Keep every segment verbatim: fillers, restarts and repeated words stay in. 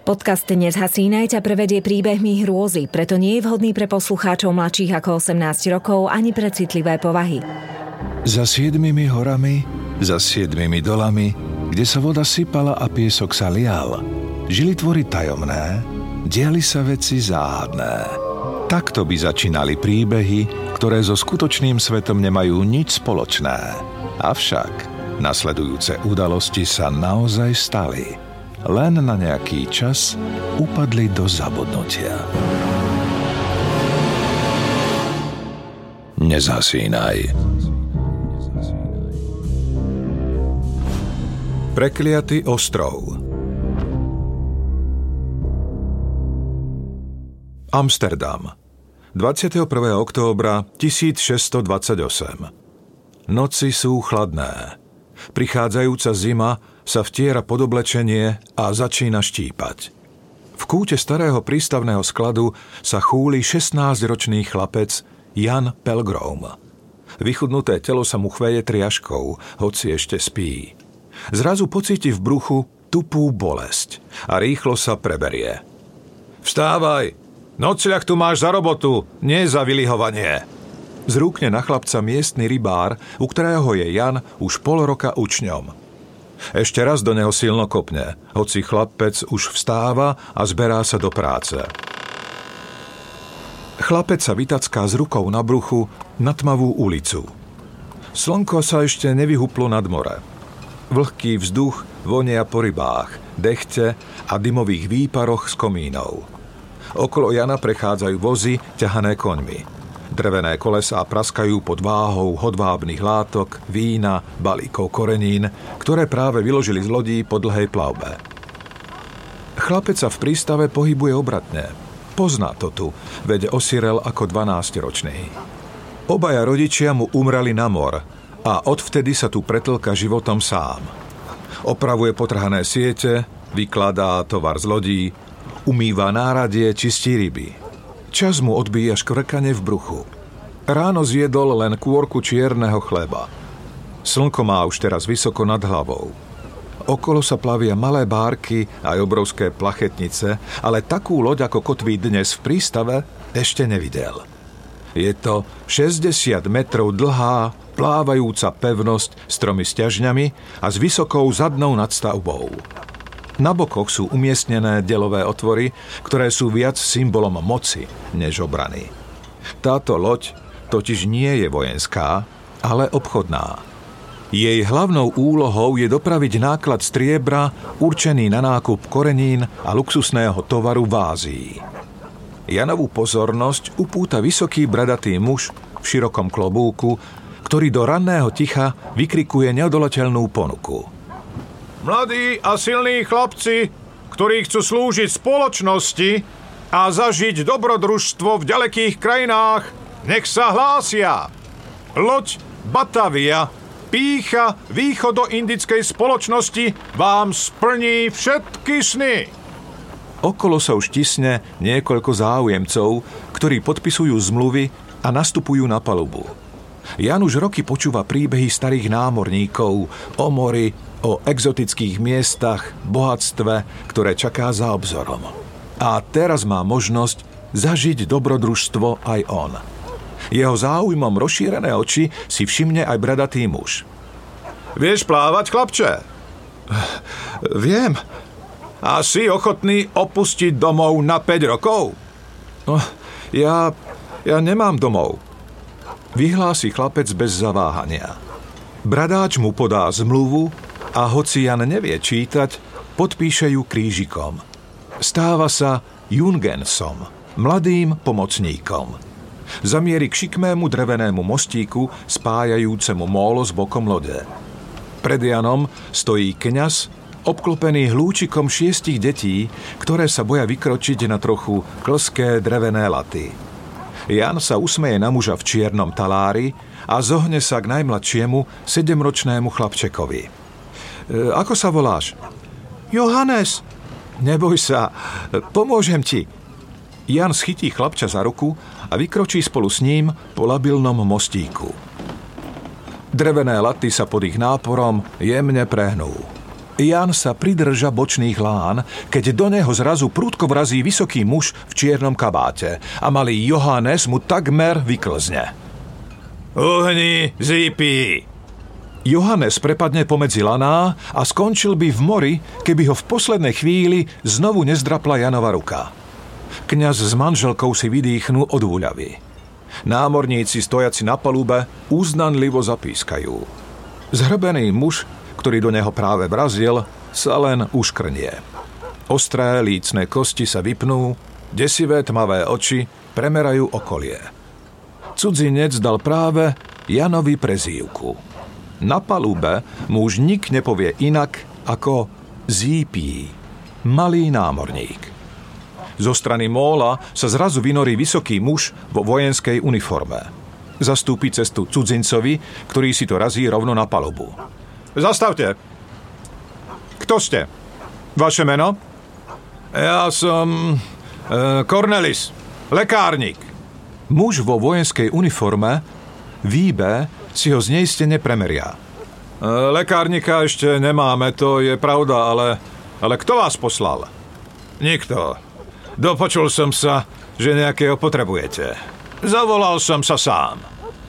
Podcast Nezhasínaj ťa prevedie príbehmi hrôzy, preto nie je vhodný pre poslucháčov mladších ako osemnásť rokov ani pre citlivé povahy. Za siedmimi horami, za siedmimi dolami, kde sa voda sypala a piesok sa lial, žili tvory tajomné, diali sa veci záhadné. Takto by začínali príbehy, ktoré so skutočným svetom nemajú nič spoločné. Avšak nasledujúce udalosti sa naozaj stali. Len na nejaký čas upadli do zabudnutia. Nezhasínaj. Prekliatý ostrov. Amsterdam. dvadsiateho prvého októbra tisícšesťstodvadsaťosem. Noci sú chladné. Prichádzajúca zima sa vtiera pod oblečenie a začína štípať. V kúte starého prístavného skladu sa chúli šestnásťročný chlapec Jan Pelgrom. Vychudnuté telo sa mu chveje triažkou, hoci ešte spí. Zrazu pocíti v bruchu tupú bolesť a rýchlo sa preberie. Vstávaj! Nocľah tu máš za robotu, nie za vylihovanie! Zrúkne na chlapca miestny rybár, u ktorého je Jan už pol roka učňom. Ešte raz do neho silno kopne, hoci chlapec už vstáva a zberá sa do práce. Chlapec sa vytacká s rukou na bruchu na tmavú ulicu. Slnko sa ešte nevyhuplo nad more. Vlhký vzduch vonia po rybách, dechte a dymových výparoch z komínov. Okolo Jana prechádzajú vozy ťahané koňmi. Drevené kolesá praskajú pod váhou hodvábnych látok, vína, balíkov korenín, ktoré práve vyložili z lodí po dlhej plavbe. Chlapec sa v prístave pohybuje obratne. Pozná to tu, veď osirel ako dvanásťročný. Obaja rodičia mu umreli na mor a odvtedy sa tu pretlka životom sám. Opravuje potrhané siete, vykladá tovar z lodí, umýva náradie, čistí ryby. Čas mu odbíja škvrkanie v bruchu. Ráno zjedol len kôrku čierneho chleba. Slnko má už teraz vysoko nad hlavou. Okolo sa plavia malé bárky aj obrovské plachetnice, ale takú loď, ako kotví dnes v prístave, ešte nevidel. Je to šesťdesiat metrov dlhá, plávajúca pevnosť s tromi sťažňami a s vysokou zadnou nadstavbou. Na bokoch sú umiestnené delové otvory, ktoré sú viac symbolom moci než obrany. Táto loď totiž nie je vojenská, ale obchodná. Jej hlavnou úlohou je dopraviť náklad striebra určený na nákup korenín a luxusného tovaru v Ázii. Janovú pozornosť upúta vysoký bradatý muž v širokom klobúku, ktorý do ranného ticha vykrikuje neodolateľnú ponuku. Mladí a silní chlapci, ktorí chcú slúžiť spoločnosti a zažiť dobrodružstvo v ďalekých krajinách, nech sa hlásia. Loď Batavia, pýcha východoindickej spoločnosti, vám splní všetky sny. Okolo sa už tisne niekoľko záujemcov, ktorí podpisujú zmluvy a nastupujú na palubu. Jan už roky počúva príbehy starých námorníkov o mori, o exotických miestach, bohatstve, ktoré čaká za obzorom. A teraz má možnosť zažiť dobrodružstvo aj on. Jeho záujmom rozšírené oči si všimne aj bradatý muž. Vieš plávať, chlapče? Viem. A si ochotný opustiť domov na päť rokov? No, ja, ja nemám domov. Vyhlási chlapec bez zaváhania. Bradáč mu podá zmluvu a hoci Jan nevie čítať, podpíše ju krížikom. Stáva sa Jungensom, mladým pomocníkom. Zamierí k šikmému drevenému mostíku spájajúcemu mólo s bokom lode. Pred Janom stojí kňaz, obklopený hlúčikom šiestich detí, ktoré sa boja vykročiť na trochu klské drevené laty. Jan sa usmeje na muža v čiernom talári a zohne sa k najmladšiemu sedemročnému chlapčekovi. E, ako sa voláš? Johannes. Neboj sa, pomôžem ti. Jan schytí chlapča za ruku a vykročí spolu s ním po labilnom mostíku. Drevené laty sa pod ich náporom jemne prehnú. Jan sa pridrža bočných lán, keď do neho zrazu prudko vrazí vysoký muž v čiernom kabáte a malý Johannes mu takmer vyklzne. Uhni, Zípi! Johannes prepadne pomedzi laná a skončil by v mori, keby ho v poslednej chvíli znovu nezdrapla Janova ruka. Kňaz s manželkou si vydýchnú od úľavy. Námorníci stojaci na palube uznanlivo zapískajú. Zhrbený muž, ktorý do neho práve vrazil, sa len uškrnie. Ostré lícne kosti sa vypnú, desivé tmavé oči premerajú okolie. Cudzinec dal práve Janovi prezývku. Na palube mu už nik nepovie inak ako Zípi, malý námorník. Zo strany móla sa zrazu vynorí vysoký muž vo vojenskej uniforme. Zastúpi cestu cudzincovi, ktorý si to razí rovno na palubu. Zastavte. Kto ste? Vaše meno? Ja som... E, Cornelis, lekárnik. Muž vo vojenskej uniforme, Víbe, si ho zneistene premeria. E, lekárnika ešte nemáme, to je pravda, ale... Ale kto vás poslal? Nikto. Dopočul som sa, že nejakého potrebujete. Zavolal som sa sám.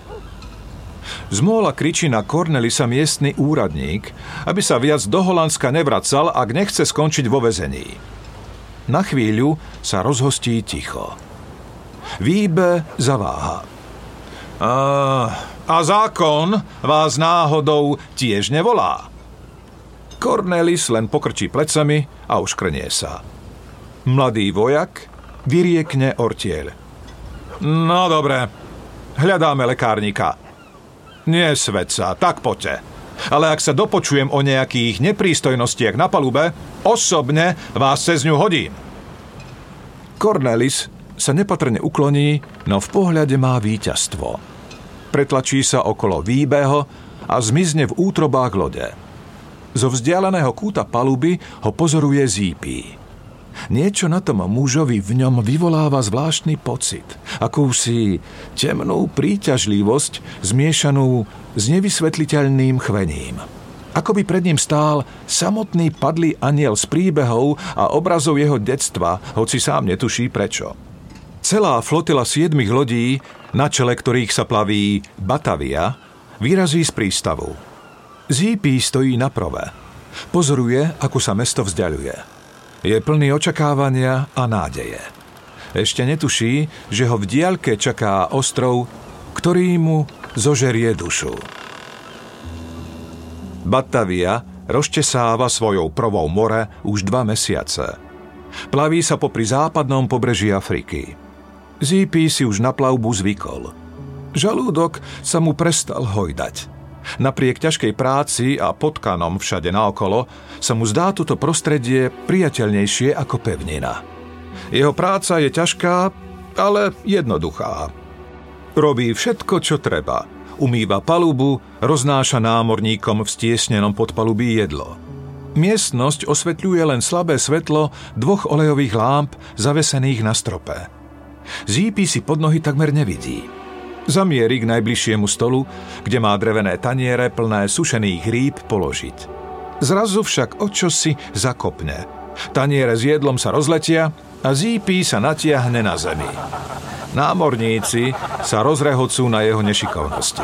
Z móla kričí na Cornelisa miestny úradník, aby sa viac do Holandska nevracal, ak nechce skončiť vo väzení. Na chvíľu sa rozhostí ticho. Víbe zaváha. A, a zákon vás náhodou tiež nevolá? Cornelis len pokrčí plecami a uškrnie sa. Mladý vojak vyriekne ortieľ. No dobre, hľadáme lekárnika. Nie svedca, tak poďte. Ale ak sa dopočujem o nejakých neprístojnostiach na palube, osobne vás cez ňu hodím. Cornelis sa nepatrne ukloní, no v pohľade má víťazstvo. Pretlačí sa okolo Víbeho a zmizne v útrobách lode. Zo vzdialeného kúta paluby ho pozoruje Zípi. Niečo na tom mužovi v ňom vyvoláva zvláštny pocit, akúsi temnú príťažlivosť zmiešanú s nevysvetliteľným chvením. Ako by pred ním stál samotný padlý anjel z príbehov a obrazov jeho detstva, hoci sám netuší prečo. Celá flotila siedmich lodí, na čele ktorých sa plaví Batavia, vyrazí z prístavu. Zípi stojí na prove. Pozoruje, ako sa mesto vzdiaľuje. Je plný očakávania a nádeje. Ešte netuší, že ho v diaľke čaká ostrov, ktorý mu zožerie dušu. Batavia rozčesáva svojou provou more už dva mesiace. Plaví sa popri západnom pobreží Afriky. Zípi si už na plavbu zvykol. Žalúdok sa mu prestal hojdať. Napriek ťažkej práci a potkanom všade naokolo sa mu zdá toto prostredie priateľnejšie ako pevnina. Jeho práca je ťažká, ale jednoduchá. Robí všetko, čo treba. Umýva palubu, roznáša námorníkom v stiesnenom podpalubí jedlo. Miestnosť osvetľuje len slabé svetlo dvoch olejových lámp zavesených na strope. Zípi si pod nohy takmer nevidí. Zamierí k najbližšiemu stolu, kde má drevené taniere plné sušených rýb položiť. Zrazu však očosi zakopne. Taniere s jedlom sa rozletia a Zípi sa natiahne na zemi. Námorníci sa rozrehocú na jeho nešikovnosti.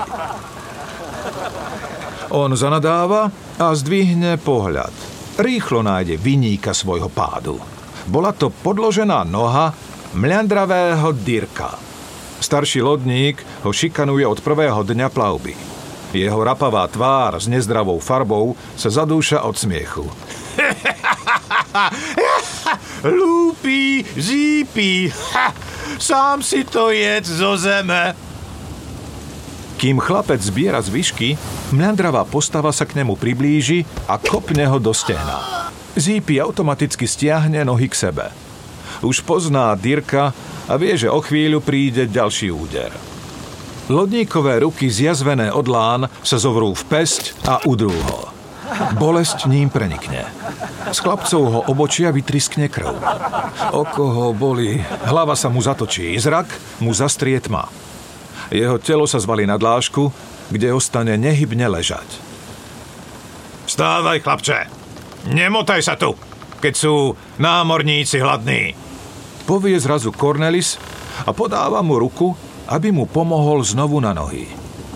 On zanadáva a zdvihne pohľad. Rýchlo nájde viníka svojho pádu. Bola to podložená noha mľandravého Dirka. Starší lodník ho šikanuje od prvého dňa plavby. Jeho rapavá tvár s nezdravou farbou sa zadúša od smiechu. Lúpy, Zípi, sám si to jedz zo zeme. Kým chlapec zbiera zvyšky, mľandravá postava sa k nemu priblíži a kopne ho do stehna. Zípi automaticky stiahne nohy k sebe. Už pozná Dirka a vie, že o chvíľu príde ďalší úder. Lodníkové ruky zjazvené od lán sa zovrú v pesť a udrú ho. Bolesť ním prenikne. Z chlapcovho obočia vytriskne krv. Oko ho bolí, hlava sa mu zatočí, zrak mu zastrie tma. Jeho telo sa zvalí na dlášku, kde ostane nehybne ležať. Vstávaj, chlapče! Nemotaj sa tu, keď sú námorníci hladní. Povie zrazu Cornelis a podáva mu ruku, aby mu pomohol znovu na nohy.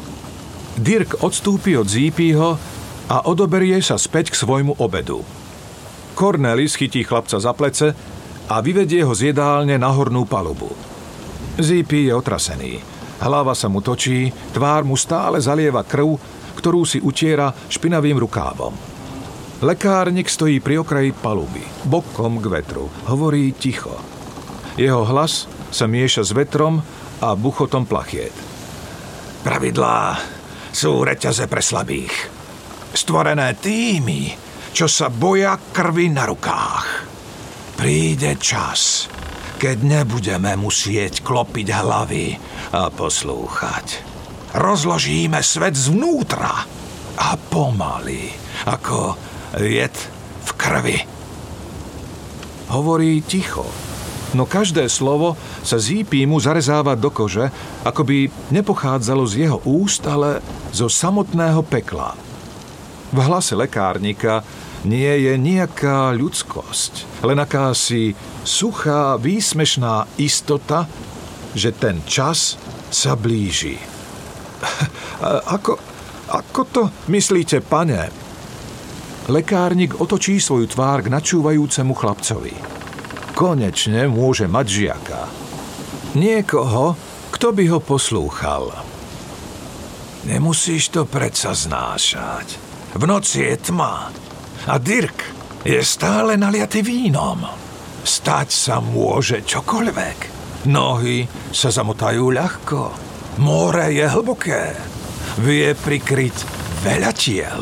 Dirk odstúpi od Zípyho a odoberie sa späť k svojmu obedu. Cornelis chytí chlapca za plece a vyvedie ho z jedálne na hornú palubu. Zípy je otrasený. Hlava sa mu točí, tvár mu stále zalieva krv, ktorú si utiera špinavým rukávom. Lekárnik stojí pri okraji paluby, bokom k vetru. Hovorí ticho. Jeho hlas sa mieša s vetrom a buchotom plachiet. Pravidlá sú reťaze pre slabých. Stvorené tými, čo sa boja krvi na rukách. Príde čas, keď nebudeme musieť klopiť hlavy a poslúchať. Rozložíme svet zvnútra a pomaly, ako jed v krvi. Hovorí ticho, no každé slovo sa Zípy mu zarezáva do kože, ako by nepochádzalo z jeho úst, ale zo samotného pekla. V hlase lekárnika nie je nejaká ľudskosť, len akási suchá, výsmešná istota, že ten čas sa blíži. Ako, ako to myslíte, pane? Lekárnik otočí svoju tvár k načúvajúcemu chlapcovi. Konečne môže mať žiaka. Niekoho, kto by ho poslúchal. Nemusíš to predsa znášať. V noci je tma a Dirk je stále naliatý vínom. Stať sa môže čokoľvek. Nohy sa zamotajú ľahko. More je hlboké. Vie prikryť veľa tiel.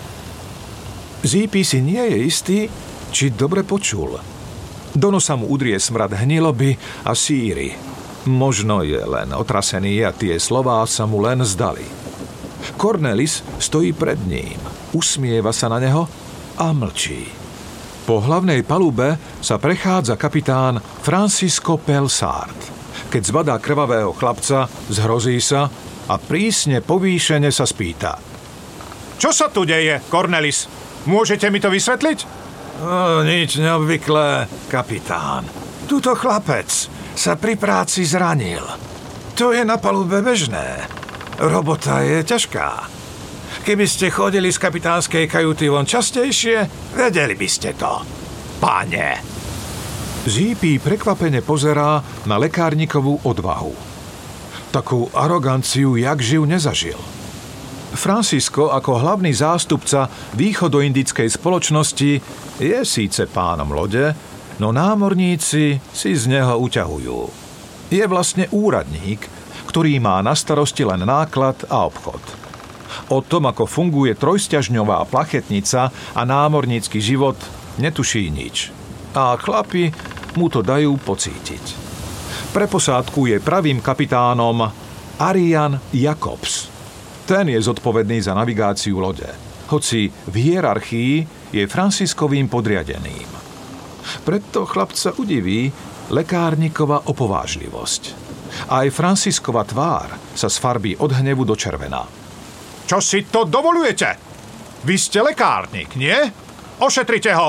Zípy si nie je istý, či dobre počul. Do nosa mu udrie smrad hniloby a síry. Možno je len otrasený a tie slová sa mu len zdali. Cornelis stojí pred ním, usmieva sa na neho a mlčí. Po hlavnej palube sa prechádza kapitán Francisco Pelsart. Keď zbadá krvavého chlapca, zhrozí sa a prísne povýšene sa spýta. Čo sa tu deje, Cornelis? Môžete mi to vysvetliť? O, nič neobvyklé, kapitán. Tuto chlapec sa pri práci zranil. To je na palube bežné. Robota je ťažká. Keby ste chodili z kapitánskej kajuty von častejšie, vedeli by ste to, pane. Zípy prekvapene pozerá na lekárnikovú odvahu. Takú aroganciu jak živ nezažil. Francisco ako hlavný zástupca východoindickej spoločnosti je síce pánom lode, no námorníci si z neho uťahujú. Je vlastne úradník, ktorý má na starosti len náklad a obchod. O tom, ako funguje trojsťažňová plachetnica a námornícky život, netuší nič. A chlapi mu to dajú pocítiť. Pre posádku je pravým kapitánom Arian Jacobs. Ten je zodpovedný za navigáciu lode, hoci v hierarchii je Franciskovým podriadeným. Preto chlapca udiví lekárnikova opovážlivosť. Aj Franciscova tvár sa sfarbí od hnevu do červená. Čo si to dovolujete? Vy ste lekárnik, nie? Ošetrite ho!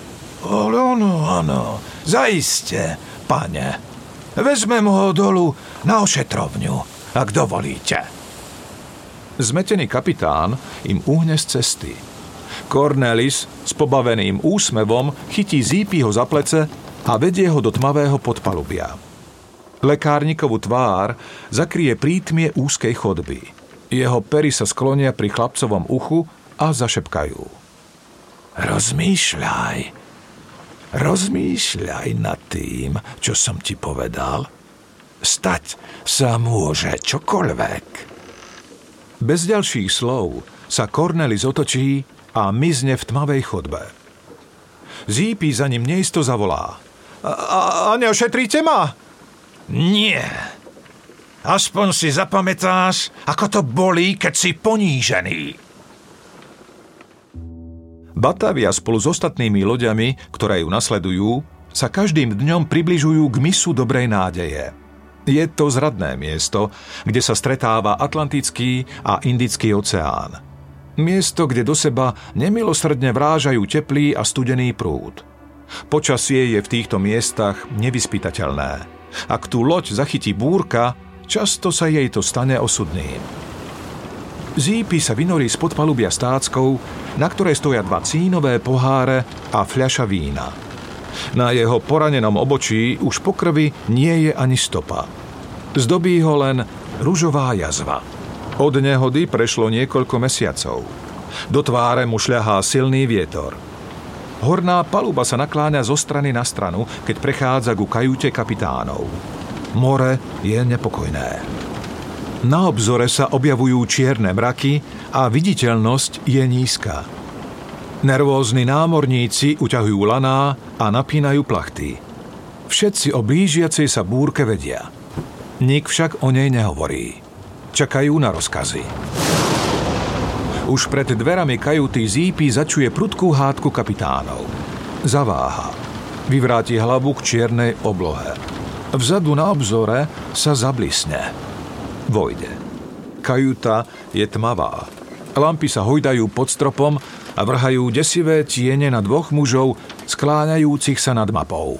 Áno, áno, zaiste, pane. Vezmem ho dolu na ošetrovňu, ak dovolíte. Zmetený kapitán im uhne z cesty. Cornelis s pobaveným úsmevom chytí Zípyho za plece a vedie ho do tmavého podpalubia. Lekárnikovú tvár zakrie prítmie úzkej chodby. Jeho pery sa sklonia pri chlapcovom uchu a zašepkajú. Rozmýšľaj. Rozmýšľaj nad tým, čo som ti povedal. Stať sa môže čokoľvek. Bez ďalších slov sa Cornelis otočí a mizne v tmavej chodbe. Zípy za ním neisto zavolá. A, a, a neošetríte ma? Nie. Aspoň si zapamätáš, ako to bolí, keď si ponížený. Batavia spolu s ostatnými loďami, ktoré ju nasledujú, sa každým dňom približujú k mysu Dobrej nádeje. Je to zradné miesto, kde sa stretáva Atlantický a Indický oceán. Miesto, kde do seba nemilosrdne vrážajú teplý a studený prúd. Počasie je v týchto miestach nevyspytateľné. Ak tu loď zachytí búrka, často sa jej to stane osudným. Zípi sa vynorí spod palubia stáckou, na ktorej stoja dva cínové poháre a fľaša vína. Na jeho poranenom obočí už po krvi nie je ani stopa. Zdobí ho len ružová jazva. Od nehody prešlo niekoľko mesiacov. Do tváre mu šľahá silný vietor. Horná paluba sa nakláňa zo strany na stranu, keď prechádza ku kajúte kapitánov. More je nepokojné. Na obzore sa objavujú čierne mraky a viditeľnosť je nízka. Nervózni námorníci uťahujú laná a napínajú plachty. Všetci o blížiacej sa búrke vedia. Nik však o nej nehovorí. Čakajú na rozkazy. Už pred dverami kajuty Zípi začuje prudkú hádku kapitánov. Zaváha. Vyvráti hlavu k čiernej oblohe. Vzadu na obzore sa zablisne. Vojde. Kajuta je tmavá. Lampy sa hojdajú pod stropom a vrhajú desivé tiene na dvoch mužov, skláňajúcich sa nad mapou.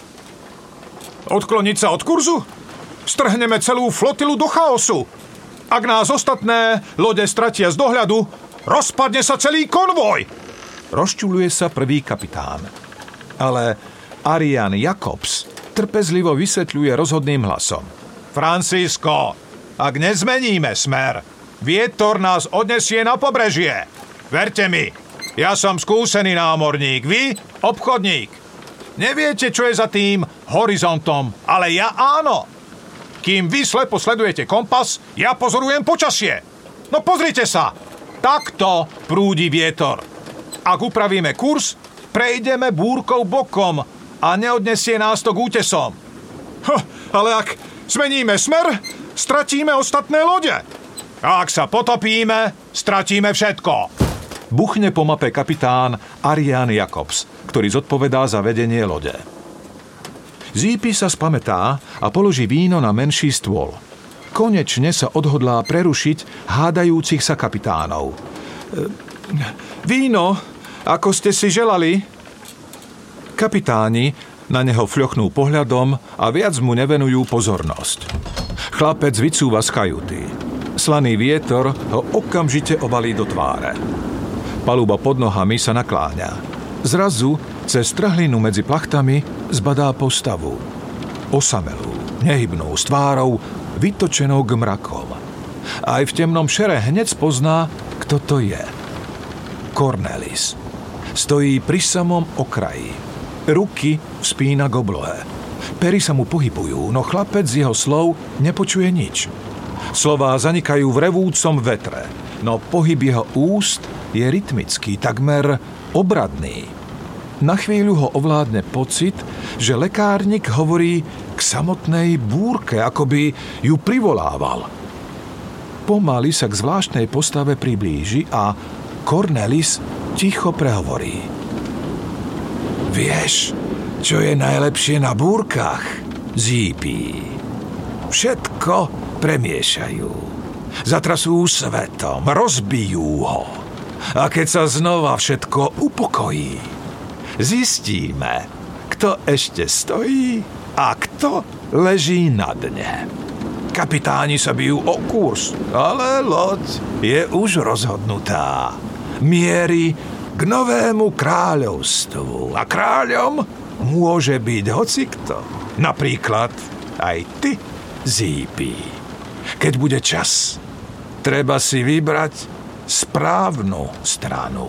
Odkloniť sa od kurzu? Strhneme celú flotilu do chaosu. Ak nás ostatné lode stratia z dohľadu, rozpadne sa celý konvoj. Rozčuľuje sa prvý kapitán. Ale Arian Jacobs trpezlivo vysvetľuje rozhodným hlasom. Francisco, ak nezmeníme smer, vietor nás odnesie na pobrežie. Verte mi, ja som skúsený námorník, vy obchodník. Neviete, čo je za tým horizontom, ale ja áno. Kým vy slepo sledujete kompas, ja pozorujem počasie. No pozrite sa, takto prúdi vietor. Ak upravíme kurz, prejdeme búrkou bokom a neodnesie nás to k útesom. Huh, ale ak zmeníme smer, stratíme ostatné lode. A ak sa potopíme, stratíme všetko. Buchne po mape kapitán Arian Jacobs, ktorý zodpovedá za vedenie lode. Zípi sa spamätá a položí víno na menší stôl. Konečne sa odhodlá prerušiť hádajúcich sa kapitánov. E, víno, ako ste si želali? Kapitáni na neho fľochnú pohľadom a viac mu nevenujú pozornosť. Chlapec vycúva z kajuty. Slaný vietor ho okamžite obalí do tváre. Paluba pod nohami sa nakláňa. Zrazu cez trhlinu medzi plachtami zbadá postavu. Osamelú, nehybnú, s tvárou vytočenou k mrakom. Aj v temnom šere hneď pozná, kto to je. Cornelis. Stojí pri samom okraji. Ruky vzpína k oblohe. Pery sa mu pohybujú, no chlapec z jeho slov nepočuje nič. Slová zanikajú v revúcom vetre, no pohyb jeho úst je rytmický, takmer obradný. Na chvíľu ho ovládne pocit, že lekárnik hovorí k samotnej búrke, ako by ju privolával. Pomaly sa k zvláštnej postave priblíži a Cornelis ticho prehovorí. Vieš, čo je najlepšie na búrkach, Zípi? Všetko premiešajú. Zatrasú svetom, rozbijú ho. A keď sa znova všetko upokojí, zistíme, kto ešte stojí a kto leží na dne. Kapitáni sa bijú o kurz, ale loď je už rozhodnutá. Mierí k novému kráľovstvu a kráľom môže byť hocikto. Napríklad aj ty, Zípi. Keď bude čas, treba si vybrať správnu stranu.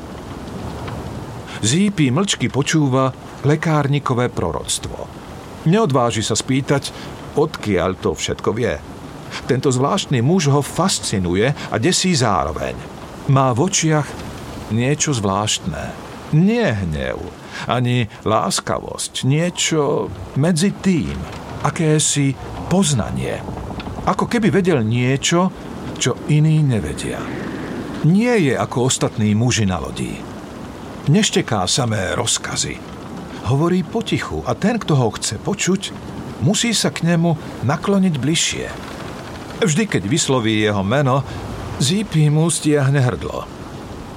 Zípi mlčky počúva lekárnikové proroctvo. Neodváži sa spýtať, odkiaľ to všetko vie. Tento zvláštny muž ho fascinuje a desí zároveň. Má v očiach niečo zvláštne. Nie hnev, ani láskavosť. Niečo medzi tým. Akési poznanie. Ako keby vedel niečo, čo iní nevedia. Nie je ako ostatní muži na lodi. Nešteká samé rozkazy. Hovorí potichu a ten, kto ho chce počuť, musí sa k nemu nakloniť bližšie. Vždy, keď vysloví jeho meno, Zípi mu stiahne hrdlo.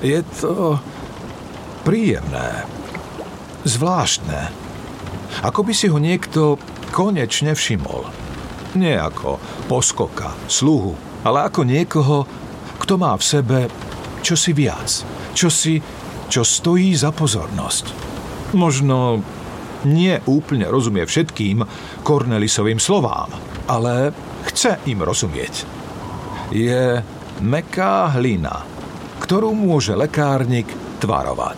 Je to príjemné, zvláštne. Ako by si ho niekto konečne všimol. Nie ako poskoka, sluhu, ale ako niekoho, kto má v sebe čosi viac, čosi, čo stojí za pozornosť. Možno nie úplne rozumie všetkým Cornelisovým slovám, ale chce im rozumieť. Je mäkká hlina, ktorú môže lekárnik tvarovať.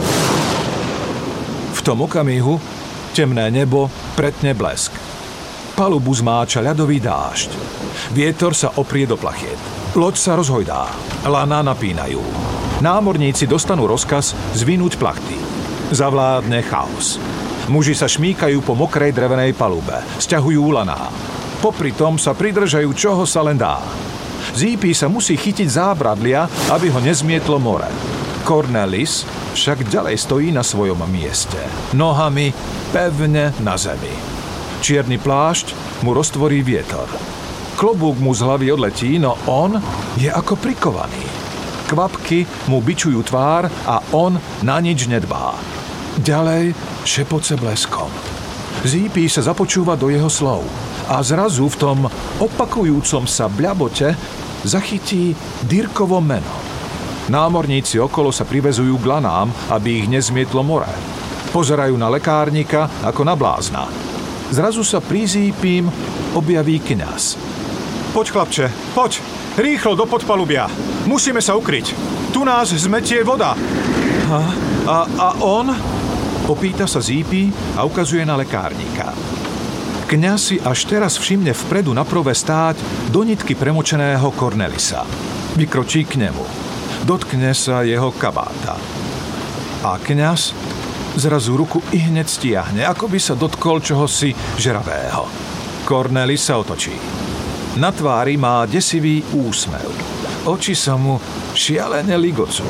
V tom okamihu temné nebo pretne blesk. Palubu zmáča ľadový dážď. Vietor sa oprie do plachiet. Loď sa rozhojdá. Laná napínajú. Námorníci dostanú rozkaz zvinúť plachty. Zavládne chaos. Muži sa šmíkajú po mokrej drevenej palube. Sťahujú laná. Popri tom sa pridržajú čoho sa len dá. Zípi sa musí chytiť zábradlia, aby ho nezmietlo more. Cornelis však ďalej stojí na svojom mieste. Nohami pevne na zemi. Čierny plášť mu roztvorí vietor. Klobúk mu z hlavy odletí, no on je ako prikovaný. Kvapky mu bičujú tvár a on na nič nedbá. Ďalej šepoce bleskom. Zípi sa započúva do jeho slov a zrazu v tom opakujúcom sa bľabote zachytí Dirkovo meno. Námorníci okolo sa privezujú k lanám, aby ich nezmietlo more. Pozerajú na lekárnika ako na blázna. Zrazu sa pri Zípim objaví kňaz. Poď, chlapče, poď! Rýchlo do podpalubia! Musíme sa ukryť! Tu nás zmetie voda! A, a, a on? Opýta sa Zípi a ukazuje na lekárnika. Kňaz si až teraz všimne vpredu na prove stáť do nitky premočeného Cornelisa. Vykročí k nemu. Dotkne sa jeho kabáta. A kňaz zrazu ruku ihneď stiahne, ako by sa dotkol čohosi žravého. Cornelis sa otočí. Na tvári má desivý úsmev. Oči sa mu šialene ligocú.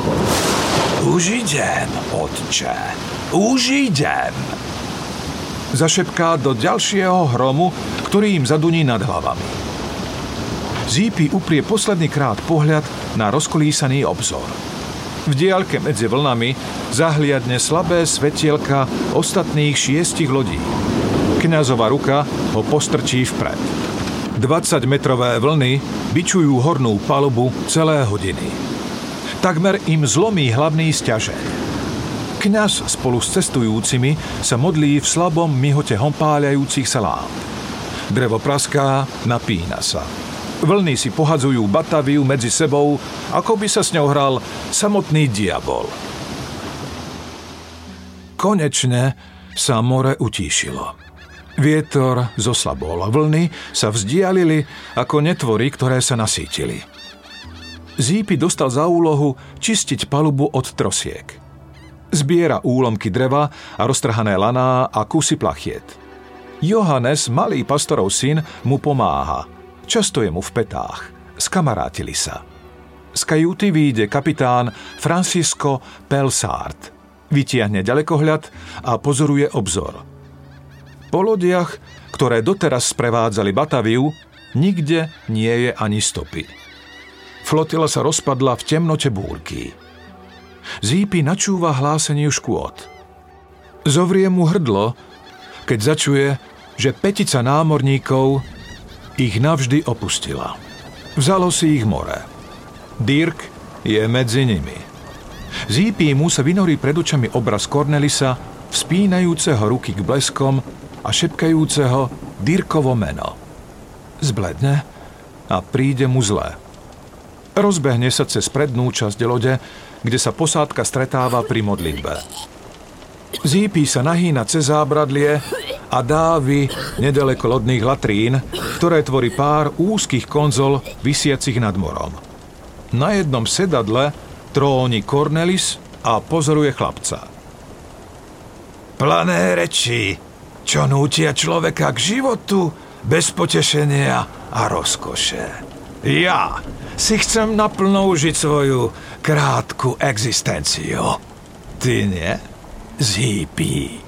Už idem, otče. Už idem. Zašepká do ďalšieho hromu, ktorý im zaduní nad hlavami. Zípi uprie posledný krát pohľad na rozkolísaný obzor. V diaľke medzi vlnami zahliadne slabé svetielka ostatných šiestich lodí. Kňazova ruka ho postrčí vpred. dvadsaťmetrové vlny bičujú hornú palubu celé hodiny. Takmer im zlomí hlavný sťažeň. Kňaz spolu s cestujúcimi sa modlí v slabom mihote hompáľajúcich sa lámp. Drevo praská, napína sa. Vlny si pohadzujú bataviu medzi sebou, ako by sa s ňou hral samotný diabol. Konečne sa more utíšilo. Vietor zoslabol, vlny sa vzdialili ako netvory, ktoré sa nasítili. Zípi dostal za úlohu čistiť palubu od trosiek. Zbiera úlomky dreva a roztrhané laná a kusy plachiet. Johannes, malý pastorov syn, mu pomáha. Často je mu v petách. Skamarátili sa. Z kajuty vyjde kapitán Francisco Pelsart. Vytiahne ďalekohľad a pozoruje obzor. Po lodiach, ktoré doteraz sprevádzali Bataviu, nikde nie je ani stopy. Flotila sa rozpadla v temnote búrky. Zípi načúva hláseniu škôd. Zovrie mu hrdlo, keď začuje, že petica námorníkov ich navždy opustila. Vzalo si ich more. Dirk je medzi nimi. Zípímu sa vynorí pred očami obraz Cornelisa, vzpínajúceho ruky k bleskom a šepkajúceho Dirkovo meno. Zbledne a príde mu zlé. Rozbehne sa cez prednú časť lode, kde sa posádka stretáva pri modlitbe. Zípi sa nahýna cez zábradlie a dávi nedaleko lodných latrín, ktoré tvorí pár úzkých konzol visiacich nad morom. Na jednom sedadle tróni Cornelis a pozoruje chlapca. Plané reči, čo nútia človeka k životu bez potešenia a rozkoše. Ja si chcem naplno užiť svoju krátku existenciu. Ty nie? Zípi.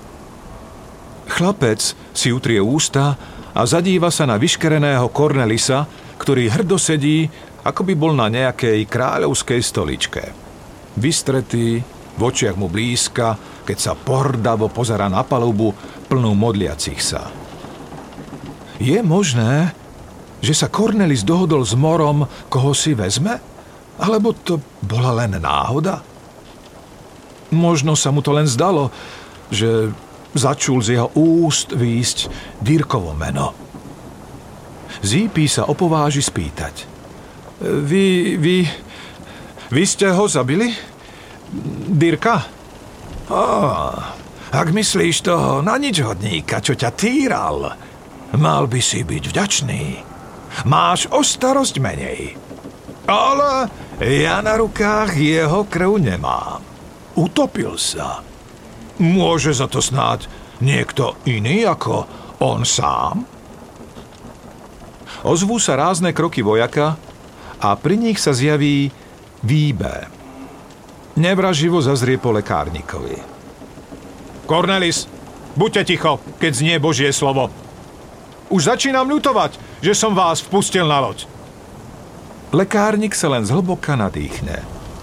Chlapec si utrie ústa a zadíva sa na vyškereného Cornelisa, ktorý hrdo sedí, ako by bol na nejakej kráľovskej stoličke. Vystretý, v očiach mu blízka, keď sa pohrdavo pozerá na palubu plnú modliacich sa. Je možné, že sa Cornelis dohodol s morom, koho si vezme? Alebo to bola len náhoda? Možno sa mu to len zdalo, že začul z jeho úst výjsť Dirkovo meno. Zípi sa opováži spýtať. Vy, vy, vy ste ho zabili? Dirka? Á, ak myslíš toho na ničhodníka, čo ťa týral, mal by si byť vďačný. Máš o starosť menej. Ale ja na rukách jeho krv nemám. Utopil sa. Môže za to snáď niekto iný ako on sám? Ozvú sa rázne kroky vojaka a pri nich sa zjaví Výbe. Nevraživo zazrie po lekárnikovi. Cornelis, buďte ticho, keď znie Božie slovo. Už začínam ľutovať, že som vás vpustil na loď. Lekárnik sa len zhlboka nadýchne.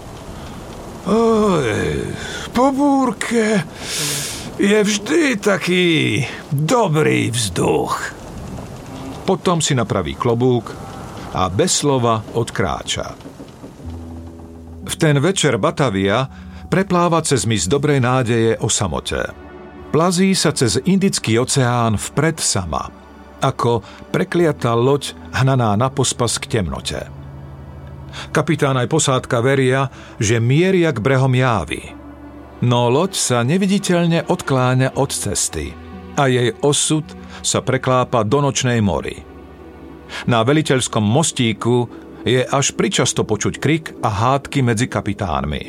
Oj, po búrke je vždy taký dobrý vzduch. Potom si napraví klobúk a bez slova odkráča. V ten večer Batavia prepláva cez mys Dobrej nádeje o samote. Plazí sa cez Indický oceán vpred sama, ako prekliatá loď hnaná na pospas k temnote. Kapitán aj posádka veria, že mieria k brehom Jávy. No loď sa neviditeľne odkláňa od cesty a jej osud sa preklápa do nočnej mori. Na veliteľskom mostíku je až pričasto počuť krik a hádky medzi kapitánmi.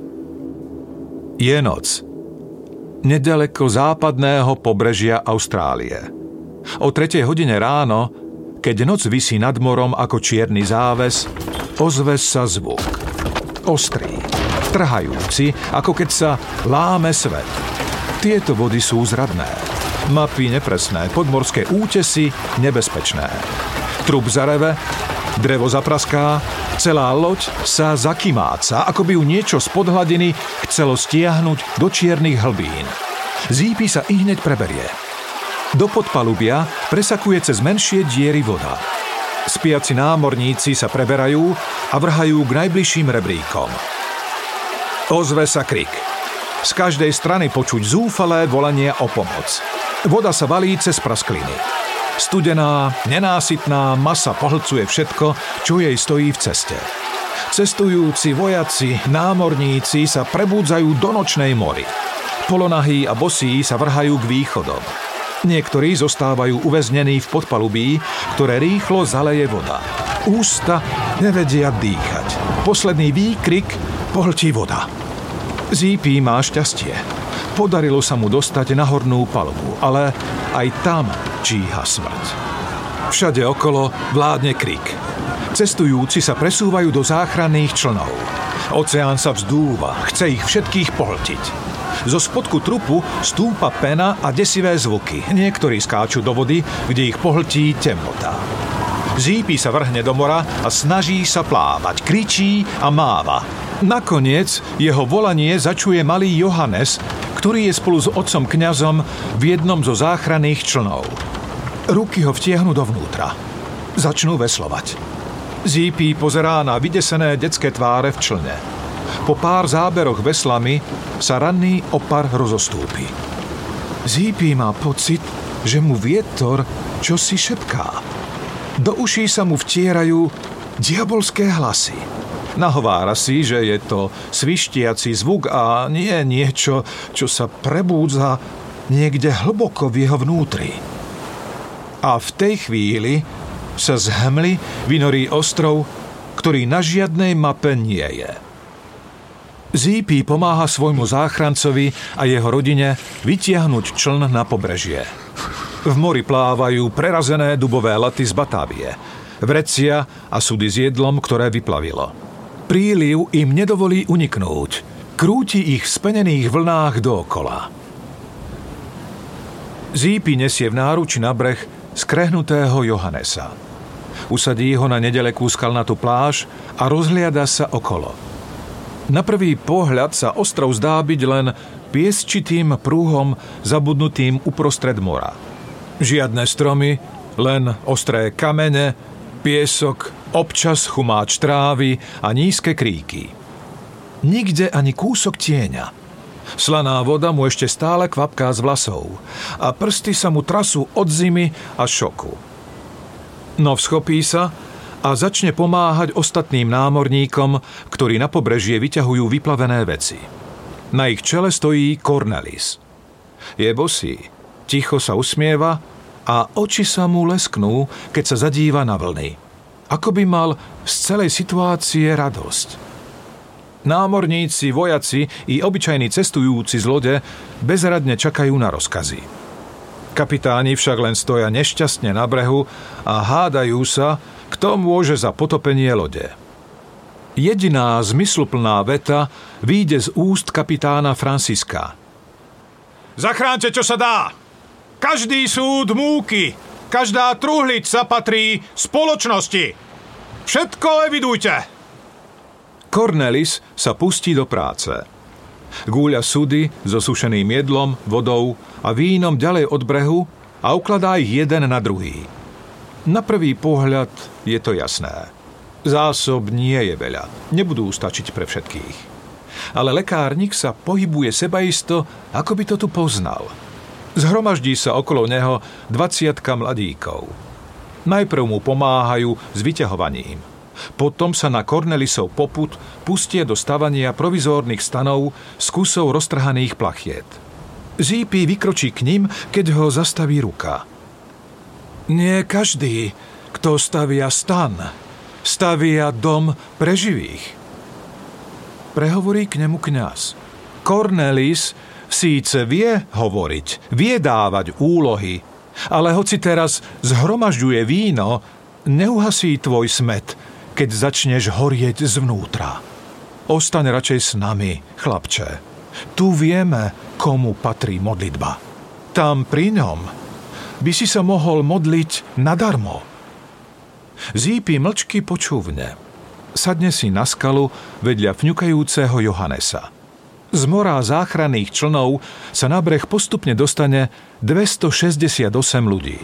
Je noc. Nedaleko západného pobrežia Austrálie. O tretej hodine ráno, keď noc visí nad morom ako čierny záves, ozve sa zvuk. Ostrý, trhajúci, ako keď sa láme svet. Tieto vody sú zradné. Mapy nepresné, podmorské útesy nebezpečné. Trup zareve, drevo zapraská, celá loď sa zakymáca, ako by ju niečo spod hladiny chcelo stiahnuť do čiernych hlbín. Zípi sa ihneď preberie. Do podpalubia presakuje cez menšie diery voda. Spiaci námorníci sa preberajú a vrhajú k najbližším rebríkom. Ozve sa krik. Z každej strany počuť zúfalé volanie o pomoc. Voda sa valí cez praskliny. Studená, nenásytná masa pohlcuje všetko, čo jej stojí v ceste. Cestujúci vojaci, námorníci sa prebúdzajú do nočnej mori. Polonahí a bosí sa vrhajú k východom. Niektorí zostávajú uväznení v podpalubí, ktoré rýchlo zaleje voda. Ústa nevedia dýchať. Posledný výkrik pohltí voda. Zípi má šťastie. Podarilo sa mu dostať na hornú palubu, ale aj tam číha smrť. Všade okolo vládne krik. Cestujúci sa presúvajú do záchranných člnov. Oceán sa vzdúva, chce ich všetkých pohltiť. Zo spodku trupu stúpa pena a desivé zvuky. Niektorí skáču do vody, kde ich pohltí temnota. Zípi sa vrhne do mora a snaží sa plávať, kričí a máva. Nakoniec jeho volanie začuje malý Johannes, ktorý je spolu s otcom kňazom v jednom zo záchranných člnov. Ruky ho vtiahnu dovnútra. Začnú veslovať. Zípi pozerá na vydesené detské tváre v člne. Po pár záberoch veslami sa ranný opar rozostúpi. Zípi má pocit, že mu vietor čosi šepká. Do uší sa mu vtierajú diabolské hlasy. Nahovára si, že je to svištiaci zvuk a nie niečo, čo sa prebúdza niekde hlboko v jeho vnútri. A v tej chvíli sa z hmly vynorí ostrov, ktorý na žiadnej mape nie je. Zípi pomáha svojmu záchrancovi a jeho rodine vytiahnuť čln na pobrežie. V mori plávajú prerazené dubové laty z Batávie, vrecia a sudy s jedlom, ktoré vyplavilo. Príliv im nedovolí uniknúť. Krúti ich v spenených vlnách dookola. Zípi nesie v náruči na breh skrehnutého Johannesa. Usadí ho na nedalekú skalnatú pláž a rozhliada sa okolo. Na prvý pohľad sa ostrov zdá byť len piesčitým prúhom zabudnutým uprostred mora. Žiadne stromy, len ostré kamene, piesok, občas chumáč trávy a nízke kríky. Nikde ani kúsok tieňa. Slaná voda mu ešte stále kvapká z vlasov a prsty sa mu trasú od zimy a šoku. No vschopí sa a začne pomáhať ostatným námorníkom, ktorí na pobrežie vyťahujú vyplavené veci. Na ich čele stojí Cornelis. Je bosý, ticho sa usmieva a oči sa mu lesknú, keď sa zadíva na vlny. Ako by mal z celej situácie radosť. Námorníci, vojaci i obyčajní cestujúci z lode bezradne čakajú na rozkazy. Kapitáni však len stoja nešťastne na brehu a hádajú sa, kto môže za potopenie lode. Jediná zmysluplná veta vyjde z úst kapitána Francisca. Zachránte, čo sa dá! Každý súd múky, každá truhlica patrí spoločnosti. Všetko evidujte! Cornelis sa pustí do práce. Gúľa sudy so sušeným jedlom, vodou a vínom ďalej od brehu a ukladá ich jeden na druhý. Na prvý pohľad je to jasné. Zásob nie je veľa, nebudú stačiť pre všetkých. Ale lekárnik sa pohybuje sebaisto, ako by to tu poznal. Zhromaždí sa okolo neho dvaciatka mladíkov. Najprv mu pomáhajú s vyťahovaním. Potom sa na Cornelisov popud pustie do stavania provizórnych stanov z kusov roztrhaných plachiet. Zípi vykročí k nim, keď ho zastaví ruka. Nie každý, kto stavia stan, stavia dom pre živých. Prehovorí k nemu kňaz. Cornelis síce vie hovoriť, vie dávať úlohy, ale hoci teraz zhromažďuje víno, neuhasí tvoj smet, keď začneš horieť zvnútra. Ostaň radšej s nami, chlapče. Tu vieme, komu patrí modlitba. Tam pri ňom by si sa mohol modliť nadarmo. Zípi mlčky počúvne. Sadne si na skalu vedľa fňukajúceho Johannesa. Z mora záchranných člnov sa na breh postupne dostane dvestošesťdesiatosem ľudí.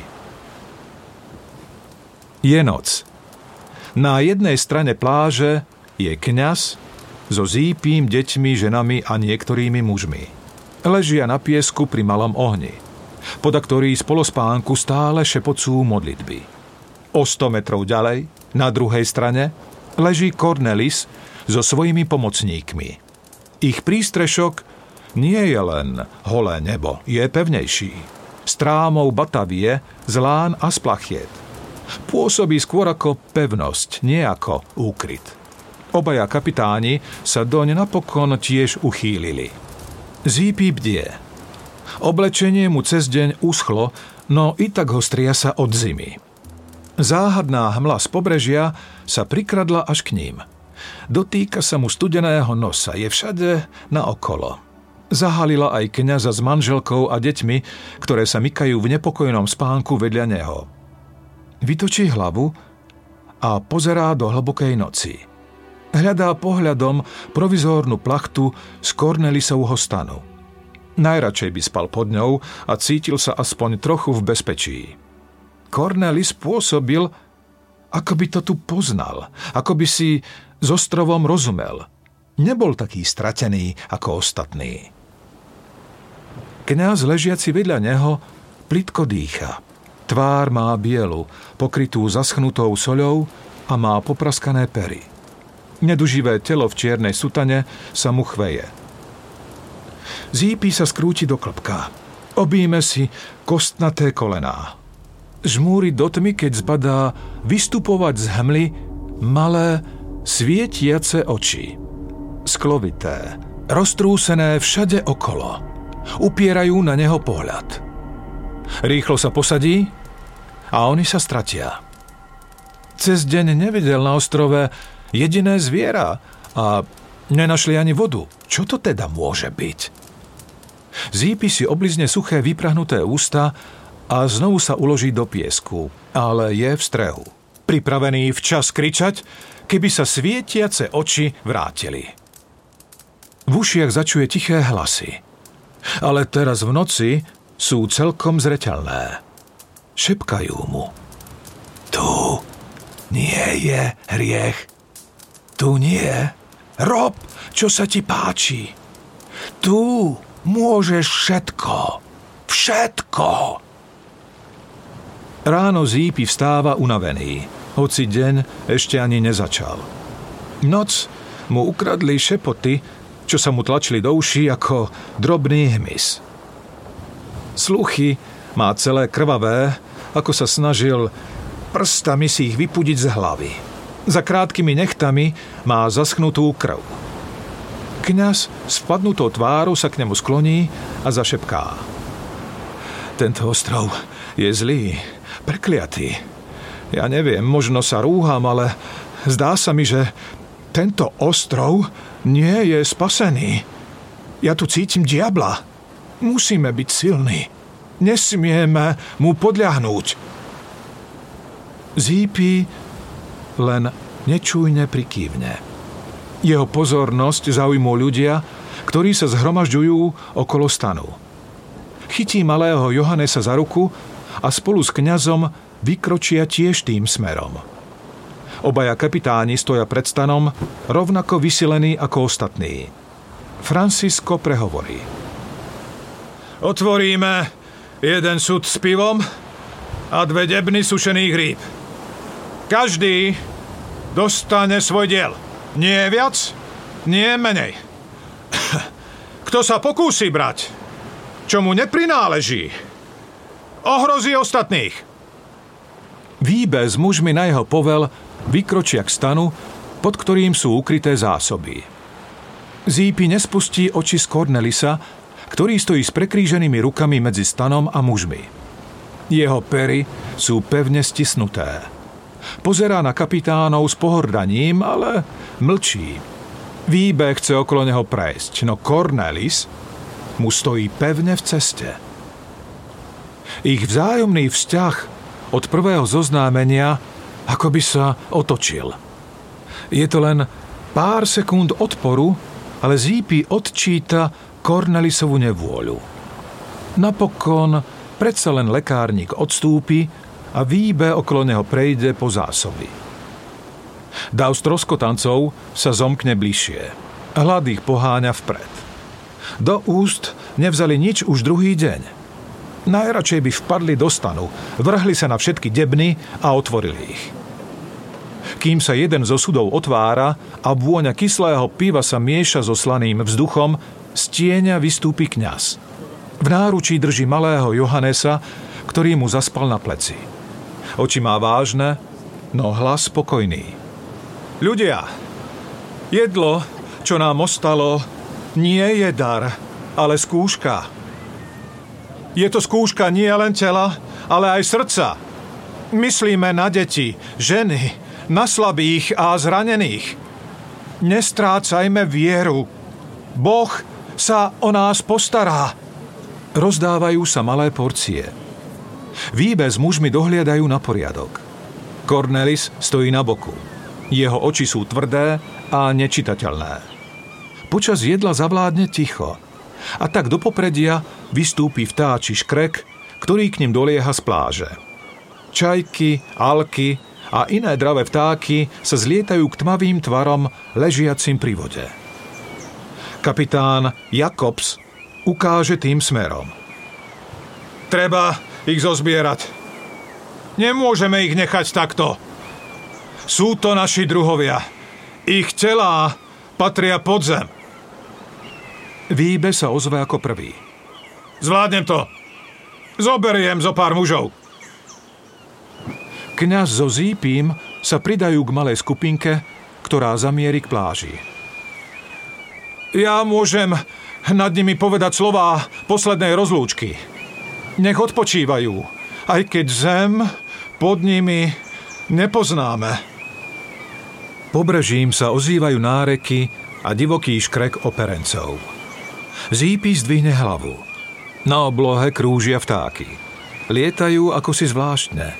Je noc. Na jednej strane pláže je kňaz so Zípím, deťmi, ženami a niektorými mužmi. Ležia na piesku pri malom ohni, poda ktorý z polospánku stále šepocú modlitby. O sto metrov ďalej, na druhej strane, leží Cornelis so svojimi pomocníkmi. Ich prístrešok nie je len holé nebo, je pevnejší. S trámou batavie, z lán a z plachiet. Pôsobí skôr ako pevnosť, nie ako úkryt. Obaja kapitáni sa doň napokon tiež uchýlili. Zípi bdie. Oblečenie mu cez deň uschlo, no i tak ho striasa od zimy. Záhadná hmla z pobrežia sa prikradla až k ním. Dotýka sa mu studeného nosa, je všade naokolo. Zahalila aj kňaza s manželkou a deťmi, ktoré sa mykajú v nepokojnom spánku vedľa neho. Vytočí hlavu a pozerá do hlbokej noci. Hľadá pohľadom provizórnu plachtu z Cornelisovho stanu. Najradšej by spal pod ňou a cítil sa aspoň trochu v bezpečí. Cornelis pôsobil, ako by to tu poznal, ako by si s ostrovom rozumel. Nebol taký stratený ako ostatní. Kňaz ležiaci vedľa neho plitko dýcha. Tvár má bielu, pokrytú zaschnutou soľou a má popraskané pery. Neduživé telo v čiernej sutane sa mu chveje. Zípi sa skrúti do klbka. Obíme si kostnaté kolená. Žmúri do tmy, keď zbadá vystupovať z hmly malé, svietiace oči. Sklovité, roztrúsené všade okolo. Upierajú na neho pohľad. Rýchlo sa posadí a oni sa stratia. Cez deň nevidel na ostrove jediné zviera a nenašli ani vodu. Čo to teda môže byť? Zípi si oblizne suché vyprahnuté ústa a znovu sa uloží do piesku, ale je v strehu. Pripravený včas kričať, keby sa svietiace oči vrátili. V ušiach začuje tiché hlasy. Ale teraz v noci sú celkom zreteľné. Šepkajú mu. Tu nie je hriech. Tu nie. Rob, čo sa ti páči. Tu môžeš všetko. Všetko. Ráno Zípi vstáva unavený, hoci deň ešte ani nezačal. Noc mu ukradli šepoty, čo sa mu tlačili do uší ako drobný hmyz. Sluchy má celé krvavé, ako sa snažil prstami si ich vypudiť z hlavy. Za krátkými nechtami má zaschnutú krv. Kňaz s vpadnutou tvárou sa k nemu skloní a zašepká. Tento ostrov je zlý, prekliatý. Ja neviem, možno sa rúham, ale zdá sa mi, že tento ostrov nie je spasený. Ja tu cítim diabla. Musíme byť silní. Nesmieme mu podľahnúť. Zípi len nečujne prikývne. Jeho pozornosť zaujmú ľudia, ktorí sa zhromažďujú okolo stanu. Chytí malého Johannesa za ruku a spolu s kňazom vykročia tiež tým smerom. Obaja kapitáni stoja pred stanom, rovnako vysilení ako ostatní. Francisco prehovorí. Otvoríme jeden sud s pivom a dve debny sušených rýb. Každý dostane svoj diel. Nie viac, nie menej. Kto sa pokúsi brať, čo mu neprináleží, ohrozí ostatných. Výbe s mužmi na jeho povel vykročia k stanu, pod ktorým sú ukryté zásoby. Zípi nespustí oči z Cornelisa, ktorý stojí s prekríženými rukami medzi stanom a mužmi. Jeho pery sú pevne stisnuté. Pozerá na kapitánov s pohordaním, ale mlčí. Výbe chce okolo neho prejsť, no Cornelis mu stojí pevne v ceste. Ich vzájomný vzťah od prvého zoznámenia ako by sa otočil. Je to len pár sekúnd odporu, ale Zípi odčíta Cornelisovú nevôľu. Napokon predsa len lekárnik odstúpi a Výbe okolo neho prejde po zásoby. Dav stroskotancov sa zomkne bližšie. Hlad ich poháňa vpred. Do úst nevzali nič už druhý deň. Najradšej by vpadli do stanu, vrhli sa na všetky debny a otvorili ich. Kým sa jeden zo sudov otvára a vôňa kyslého piva sa mieša so slaným vzduchom, z tieňa vystúpi kňaz. V náručí drží malého Johannesa, ktorý mu zaspal na pleci. Oči má vážne, no hlas spokojný. Ľudia, jedlo, čo nám ostalo, nie je dar, ale skúška. Je to skúška nie len tela, ale aj srdca. Myslíme na deti, ženy, na slabých a zranených. Nestrácajme vieru. Boh sa o nás postará. Rozdávajú sa malé porcie. Výbe s mužmi dohliadajú na poriadok. Cornelis stojí na boku. Jeho oči sú tvrdé a nečitateľné. Počas jedla zavládne ticho. A tak do popredia vystúpi vtáči škrek, ktorý k ním dolieha z pláže. Čajky, alky a iné dravé vtáky sa zlietajú k tmavým tvarom ležiacim pri vode. Kapitán Jakobs ukáže tým smerom. Treba ich zozbierať. Nemôžeme ich nechať takto. Sú to naši druhovia. Ich telá patria pod zem. Výbe sa ozve ako prvý. Zvládnem to. Zoberiem zo pár mužov. Kňaz so Zípim sa pridajú k malej skupinke, ktorá zamierí k pláži. Ja môžem nad nimi povedať slová poslednej rozlúčky. Nech odpočívajú, aj keď zem pod nimi nepoznáme. Pobrežím sa ozývajú náreky a divoký škrek operencov. Zípi zdvihne hlavu. Na oblohe krúžia vtáky. Lietajú ako si zvláštne.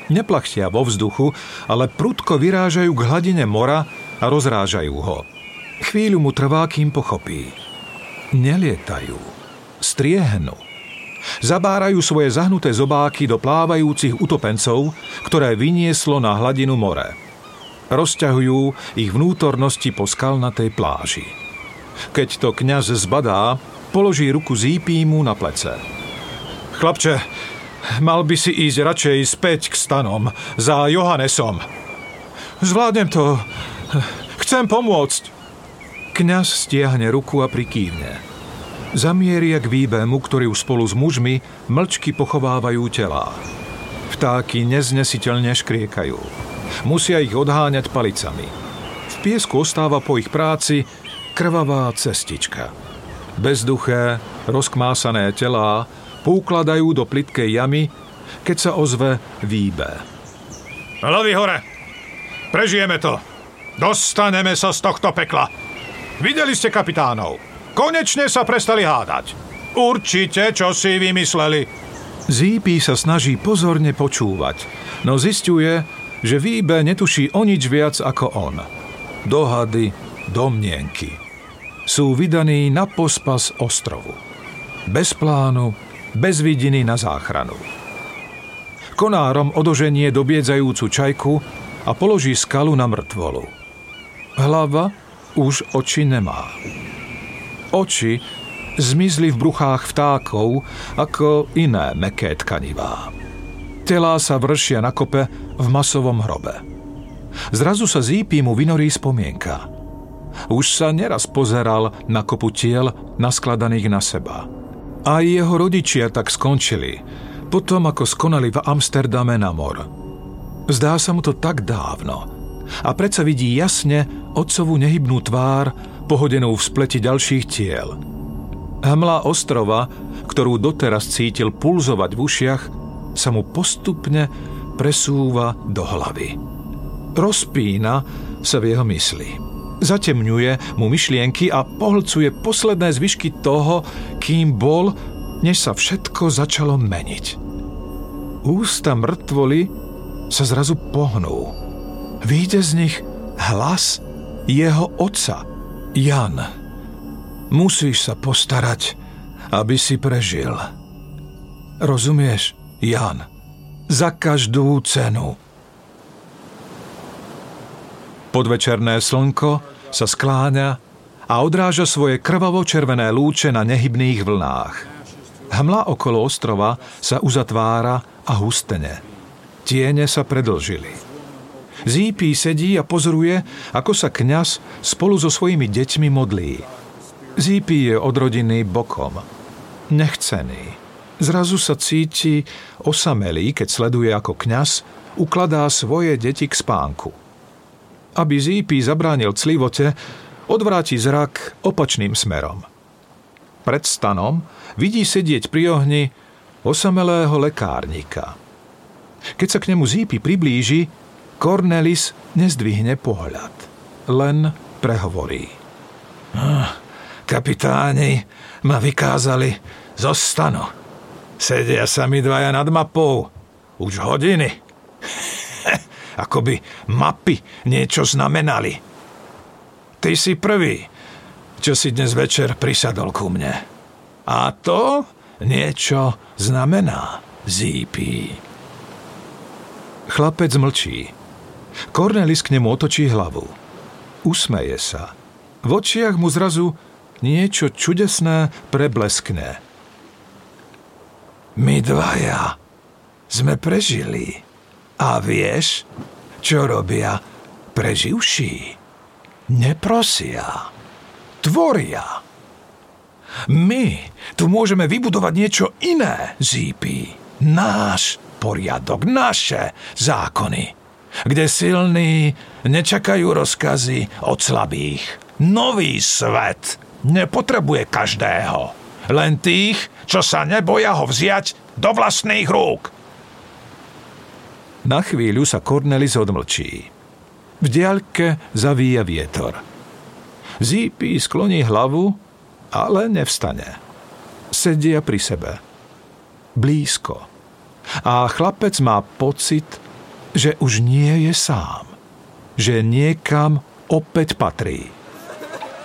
Neplachtia vo vzduchu, ale prudko vyrážajú k hladine mora a rozrážajú ho. Chvíľu mu trvá, kým pochopí. Nelietajú, striehnú. Zabárajú svoje zahnuté zobáky do plávajúcich utopencov, ktoré vynieslo na hladinu more. Rozťahujú ich vnútornosti po skalnatej pláži. Keď to kňaz zbadá, položí ruku Zípímu na plece. Chlapče, mal by si ísť radšej späť k stanom za Johannesom. Zvládnem to. Chcem pomôcť. Kňaz stiahne ruku a prikývne. Zamieria k Výbemu, ktorí spolu s mužmi mlčky pochovávajú telá. Vtáky neznesiteľne škriekajú. Musia ich odháňať palicami. V piesku ostáva po ich práci krvavá cestička. Bezduché, rozkmásané telá poukladajú do plytkej jamy, keď sa ozve Výbe. Hlavy hore! Prežijeme to! Dostaneme sa z tohto pekla! Videli ste kapitánov? Konečne sa prestali hádať. Určite, čo si vymysleli. Zípí sa snaží pozorne počúvať, no zisťuje, že Výbe netuší o nič viac ako on. Dohady, domnienky. Sú vydaní na pospas ostrovu. Bez plánu, bez vidiny na záchranu. Konárom odoženie dobiedzajúcu čajku a položí skalu na mŕtvolu. Hlava už oči nemá. Oči zmizli v bruchách vtákov ako iné mäkké tkanivá. Telá sa vršia na kope v masovom hrobe. Zrazu sa Zípímu vynorí spomienka. Už sa neraz pozeral na kopu tiel naskladaných na seba. Aj jeho rodičia tak skončili, potom ako skonali v Amsterdame na mor. Zdá sa mu to tak dávno a predsa vidí jasne otcovú nehybnú tvár pohodenú v spleti ďalších tiel. Hmla ostrova, ktorú doteraz cítil pulzovať v ušiach, sa mu postupne presúva do hlavy. Rozpína sa v jeho mysli. Zatemňuje mu myšlienky a pohlcuje posledné zvyšky toho, kým bol, než sa všetko začalo meniť. Ústa mŕtvoly sa zrazu pohnú. Vyjde z nich hlas jeho otca. Jan, musíš sa postarať, aby si prežil. Rozumieš, Jan? Za každú cenu. Podvečerné slnko sa skláňa a odráža svoje krvavo-červené lúče na nehybných vlnách. Hmla okolo ostrova sa uzatvára a hustene. Tiene sa predlžili. Zípí sedí a pozoruje, ako sa kňaz spolu so svojimi deťmi modlí. Zípí je od rodiny bokom. Nechcený. Zrazu sa cíti osamelý, keď sleduje, ako kňaz ukladá svoje deti k spánku. Aby Zípí zabránil clivote, odvráti zrak opačným smerom. Pred stanom vidí sedieť pri ohni osamelého lekárnika. Keď sa k nemu Zípí priblíži, Cornelis nezdvihne pohľad, len prehovorí. Kapitáni ma vykázali zo stanu. Sedia sa mi dvaja nad mapou. Už hodiny. Ako by mapy niečo znamenali. Ty si prvý, čo si dnes večer prisadol ku mne. A to niečo znamená, Zípí. Chlapec mlčí. Cornelis k nemu otočí hlavu. Usmeje sa. V očiach mu zrazu niečo čudesné prebleskne. My dvaja sme prežili. A vieš, čo robia preživší? Neprosia. Tvoria. My tu môžeme vybudovať niečo iné, Zípí. Náš poriadok, naše zákony, kde silní nečakajú rozkazy od slabých. Nový svet nepotrebuje každého, len tých, čo sa neboja ho vziať do vlastných rúk. Na chvíľu sa Cornelis odmlčí. V diaľke zavíja vietor. Zípí skloní hlavu, ale nevstane. Sedia pri sebe. Blízko. A chlapec má pocit, že už nie je sám. Že niekam opäť patrí.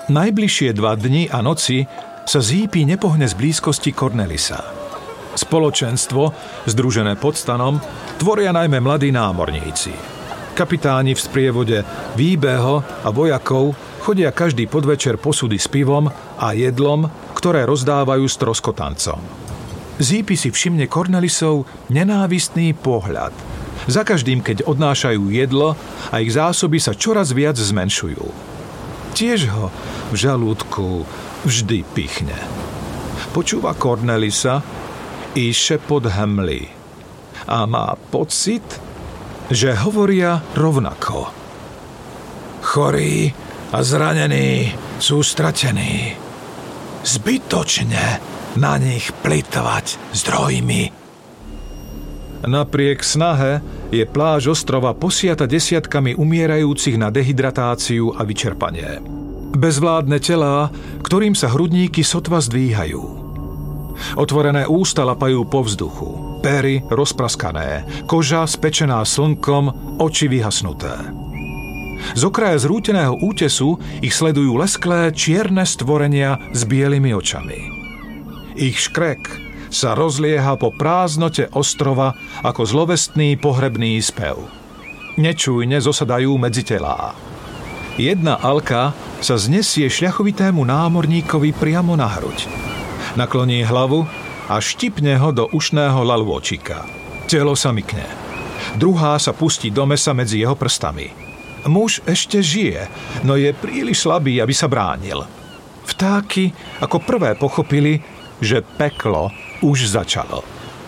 Najbližšie dva dni a noci sa Zípi nepohne z blízkosti Cornelisa. Spoločenstvo, združené pod stanom, tvoria najmä mladí námorníci. Kapitáni v sprievode Výbeho a vojakov chodia každý podvečer posudy s pivom a jedlom, ktoré rozdávajú stroskotancom. Zípi si všimne Cornelisov nenávistný pohľad. Za každým, keď odnášajú jedlo a ich zásoby sa čoraz viac zmenšujú. Tiež ho v žalúdku vždy pichne. Počúva Cornelisa i šepot hmly a má pocit, že hovoria rovnako. Chorí a zranení sú stratení. Zbytočne na nich plytvať zdrojmi. Napriek snahe je pláž ostrova posiata desiatkami umierajúcich na dehydratáciu a vyčerpanie. Bezvládne telá, ktorým sa hrudníky sotva zdvíhajú. Otvorené ústa lapajú po vzduchu, pery rozpraskané, koža spečená slnkom, oči vyhasnuté. Z okraja zrúteného útesu ich sledujú lesklé čierne stvorenia s bielými očami. Ich škrek sa rozlieha po prázdnote ostrova ako zlovestný pohrebný spev. Nečujne zosadajú medzi telá. Jedna alka sa znesie šľachovitému námorníkovi priamo na hruď. Nakloní hlavu a štipne ho do ušného lalôčika. Telo sa mykne. Druhá sa pustí do mesa medzi jeho prstami. Muž ešte žije, no je príliš slabý, aby sa bránil. Vtáky ako prvé pochopili, že peklo už začalo.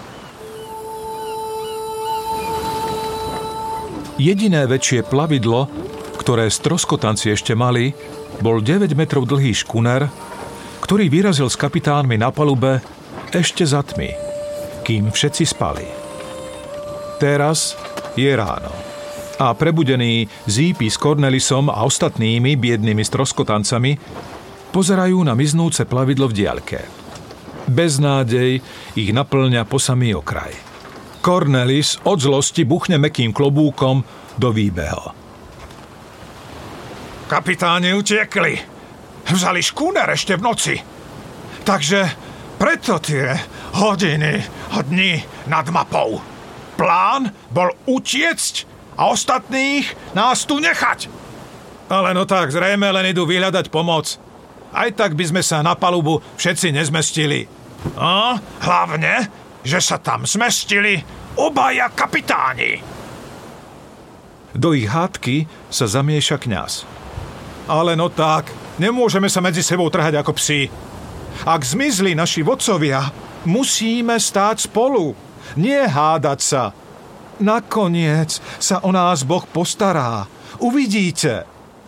Jediné väčšie plavidlo, ktoré stroskotanci ešte mali, bol deväť metrov dlhý škuner, ktorý vyrazil s kapitánmi na palube ešte za tmy, kým všetci spali. Teraz je ráno a prebudení Zípi s Cornelisom a ostatnými biednými stroskotancami pozerajú na miznúce plavidlo v diaľke. Beznádej ich naplňa po samý okraj. Cornelis od zlosti buchne mäkkým klobúkom do Výbeho. Kapitáni utiekli. Vzali škúner ešte v noci. Takže preto tie hodiny a dni nad mapou. Plán bol utiecť a ostatných nás tu nechať. Ale no tak, zrejme len idú vyhľadať pomoc. Aj tak by sme sa na palubu všetci nezmestili. A hlavne, že sa tam zmestili obaja kapitáni. Do ich hádky sa zamieša kňaz. Ale no tak, nemôžeme sa medzi sebou trhať ako psi. Ak zmizli naši vodcovia, musíme stáť spolu, nie hádať sa. Nakoniec sa o nás Boh postará. Uvidíte.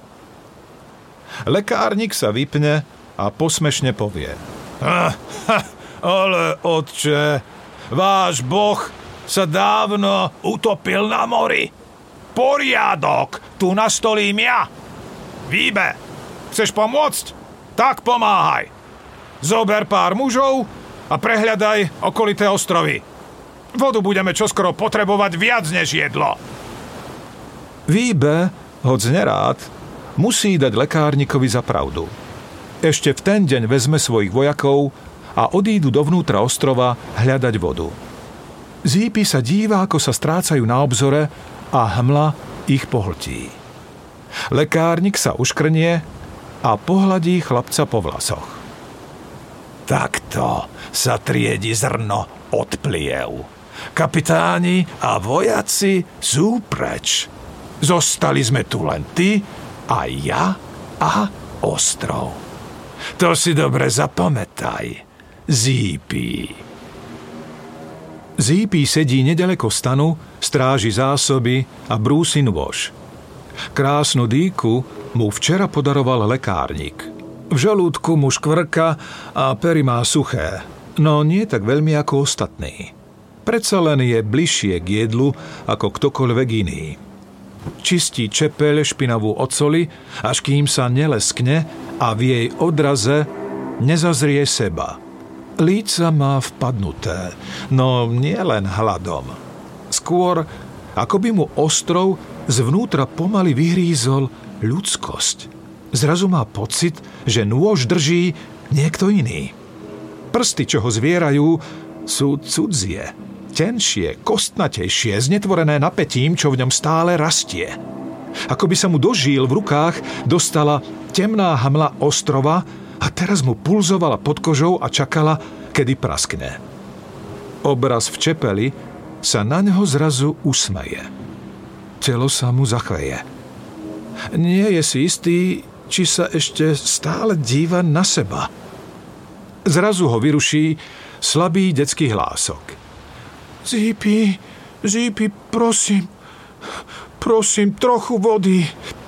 Lekárnik sa vypne a posmešne povie. Ah, ha, ale otče, váš Boh sa dávno utopil na mori. Poriadok tu nastolím ja. Výbe, chceš pomôcť? Tak pomáhaj. Zober pár mužov a prehľadaj okolité ostrovy. Vodu budeme čoskoro potrebovať viac než jedlo. Výbe, hoď nerád, musí dať lekárnikovi za pravdu. Ešte v ten deň vezme svojich vojakov a odídu dovnútra ostrova hľadať vodu. Zípi sa díva, ako sa strácajú na obzore a hmla ich pohltí. Lekárnik sa uškrnie a pohľadí chlapca po vlasoch. Takto sa triedi zrno od pliev. Kapitáni a vojaci sú preč. Zostali sme tu len ty a ja a ostrov. To si dobre zapamätaj, Zípi. Zípi sedí nedaleko stanu, stráži zásoby a brúsi nôž. Krásnu dýku mu včera podaroval lekárnik. V žalúdku mu škvrka a pery má suché, no nie tak veľmi ako ostatní. Predsa len je bližšie k jedlu ako ktokoľvek iný. Čistí čepeľ špinavú od soli, až kým sa neleskne a v jej odraze nezazrie seba. Líca má vpadnuté, no nie len hladom. Skôr, ako by mu ostrov zvnútra pomaly vyhrízol ľudskosť. Zrazu má pocit, že nôž drží niekto iný. Prsty, čo ho zvierajú, sú cudzie, tenšie, kostnatejšie, znetvorené napätím, čo v ňom stále rastie. Ako by sa mu do žíl v rukách dostala temná hmla ostrova a teraz mu pulzovala pod kožou a čakala, kedy praskne. Obraz v čepeli sa na ňo zrazu usmeje. Telo sa mu zachveje. Nie je si istý, či sa ešte stále díva na seba. Zrazu ho vyruší slabý detský hlások. Zípi, Zípi, prosím, prosím, trochu vody.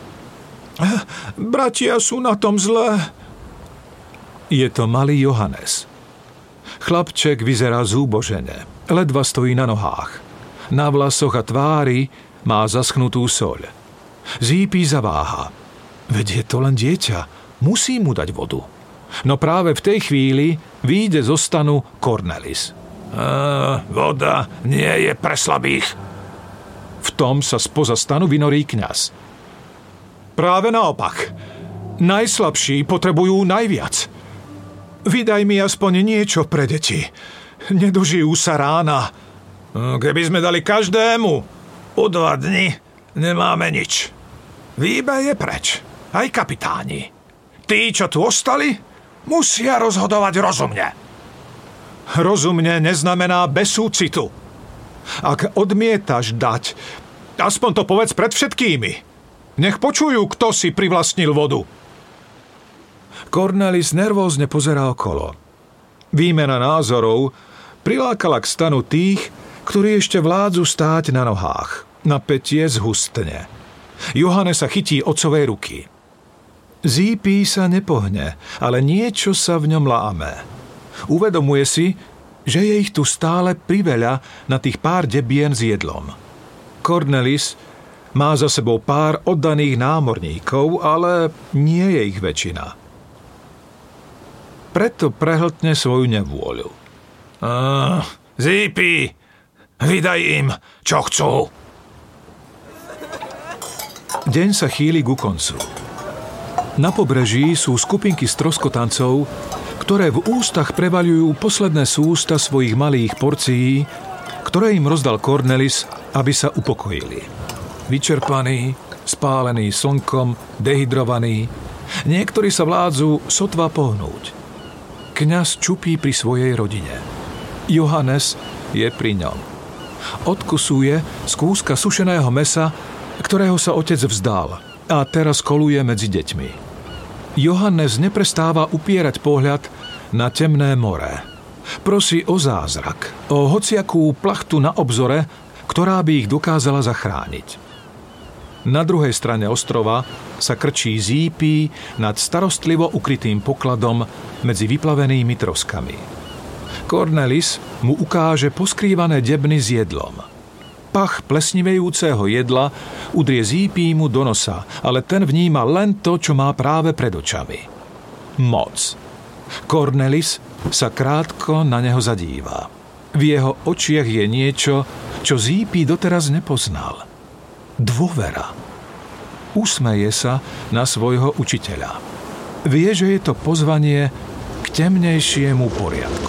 Bratia sú na tom zle. Je to malý Johannes. Chlapček vyzerá zúbožene, ledva stojí na nohách. Na vlasoch a tvári má zaschnutú soľ. Zípi zaváha. Veď je to len dieťa, musí mu dať vodu. No práve v tej chvíli vyjde zo stanu Cornelis. Uh, voda nie je pre slabých. V tom sa spoza stanu vynorí kňaz. Práve naopak. Najslabší potrebujú najviac. Vydaj mi aspoň niečo pre deti. Nedožijú sa rána. Keby sme dali každému o dva dni, nemáme nič. Výbej je preč. Aj kapitáni. Tí, čo tu ostali, musia rozhodovať rozumne. Rozumne neznamená bez súcitu. Ak odmietaš dať, aspoň to povedz pred všetkými. Nech počujú, kto si privlastnil vodu. Cornelis nervózne pozerá okolo. Výmena názorov prilákala k stanu tých, ktorí ešte vládzu stáť na nohách. Napätie zhustne. Johannes sa chytí otcovej ruky. Zípi sa nepohne, ale niečo sa v ňom láme. Uvedomuje si, že je ich tu stále priveľa na tých pár debien s jedlom. Cornelis má za sebou pár oddaných námorníkov, ale nie je ich väčšina. Preto prehltne svoju nevôľu. Ah, Zípi, vydaj im, čo chcú. Deň sa chýli ku koncu. Na pobreží sú skupinky stroskotancov, ktoré v ústach prevaľujú posledné sústa svojich malých porcií, ktoré im rozdal Cornelis, aby sa upokojili. Vyčerpaní, spálení slnkom, dehydrovaní, niektorí sa vládzu sotva pohnúť. Kňaz čupí pri svojej rodine. Johannes je pri ňom. Odkusuje z kúska sušeného mesa, ktorého sa otec vzdal, a teraz koluje medzi deťmi. Johannes neprestáva upierať pohľad na temné more. Prosí o zázrak, o hociakú plachtu na obzore, ktorá by ich dokázala zachrániť. Na druhej strane ostrova sa krčí Zípi nad starostlivo ukrytým pokladom medzi vyplavenými troskami. Cornelis mu ukáže poskrývané debny s jedlom. Pach plesnivejúceho jedla udrie Zípimu do nosa, ale ten vníma len to, čo má práve pred očami. Moc. Cornelis sa krátko na neho zadíva. V jeho očiach je niečo, čo Zípi doteraz nepoznal. Dôvera. Usmeje sa na svojho učiteľa. Vie, že je to pozvanie k temnejšiemu poriadku.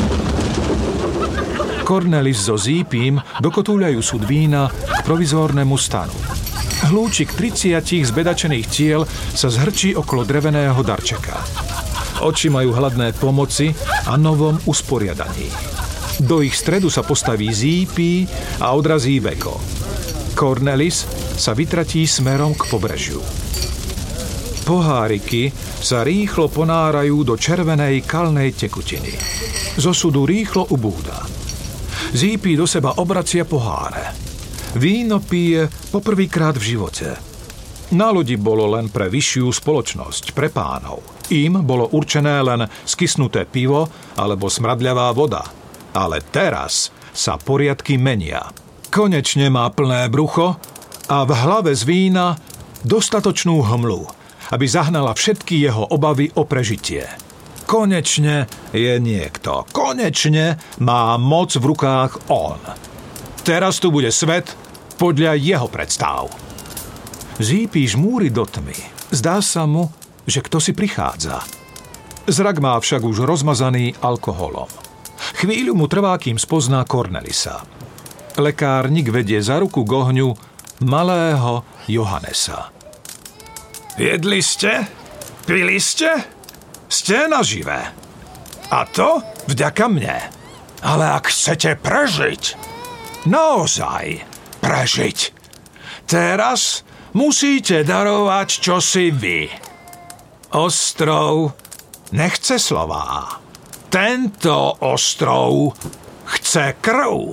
Cornelis so Zípim dokotúľajú súd vína k provizórnemu stanu. Hlúčik tridsiatich zbedačených tiel sa zhrčí okolo dreveného darčeka. Oči majú hladné pomoci a novom usporiadaní. Do ich stredu sa postaví Zípi a odrazí beko. Cornelis sa vytratí smerom k pobrežiu. Poháriky sa rýchlo ponárajú do červenej kalnej tekutiny. Zo sudu rýchlo ubúda. Zípi do seba obracia poháre. Víno pije poprvýkrát v živote. Na lodi bolo len pre vyššiu spoločnosť, pre pánov. Im bolo určené len skysnuté pivo alebo smradľavá voda. Ale teraz sa poriadky menia. Konečne má plné brucho a v hlave z vína dostatočnú hmlu, aby zahnala všetky jeho obavy o prežitie. Konečne je niekto. Konečne má moc v rukách on. Teraz tu bude svet podľa jeho predstáv. Zípi žmúri do tmy. Zdá sa mu, že kto si prichádza. Zrak má však už rozmazaný alkoholom. Chvíľu mu trvá, kým spozná Cornelisa. Lekárnik vedie za ruku k ohňu malého Johannesa. Jedli ste? Pili ste? Ste naživé. A to vďaka mne. Ale ak chcete prežiť, naozaj prežiť, teraz musíte darovať čosi vy. Ostrov nechce slová. Tento ostrov chce krv.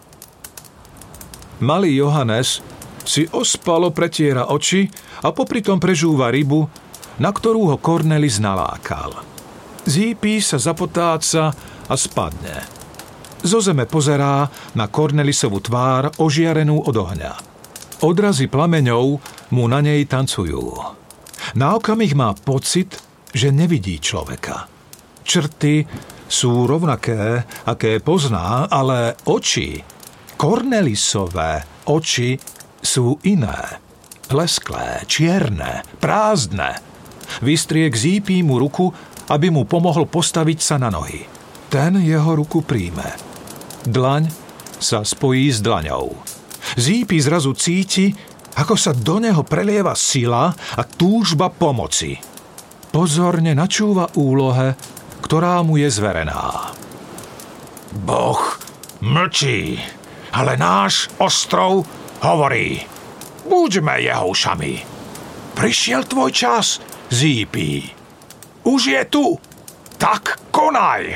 Malý Johannes si ospalo pretiera oči a popritom prežúva rybu, na ktorú ho Cornelis nalákal. Zípi sa zapotáca a spadne. Zo zeme pozerá na Cornelisovú tvár ožiarenú od ohňa. Odrazy plameňov mu na nej tancujú. Na okamih má pocit, že nevidí človeka. Črty sú rovnaké, aké pozná, ale oči, Cornelisové oči, sú iné. Lesklé, čierne, prázdne. Vystriek zípí mu ruku, aby mu pomohol postaviť sa na nohy. Ten jeho ruku príjme. Dlaň sa spojí s dlaňou. Zípi zrazu cíti, ako sa do neho prelieva sila a túžba pomoci. Pozorne načúva úlohe, ktorá mu je zverená. Boh mlčí, ale náš ostrov hovorí. Buďme jeho ušami. Prišiel tvoj čas, Zípi. Už je tu. Tak konaj.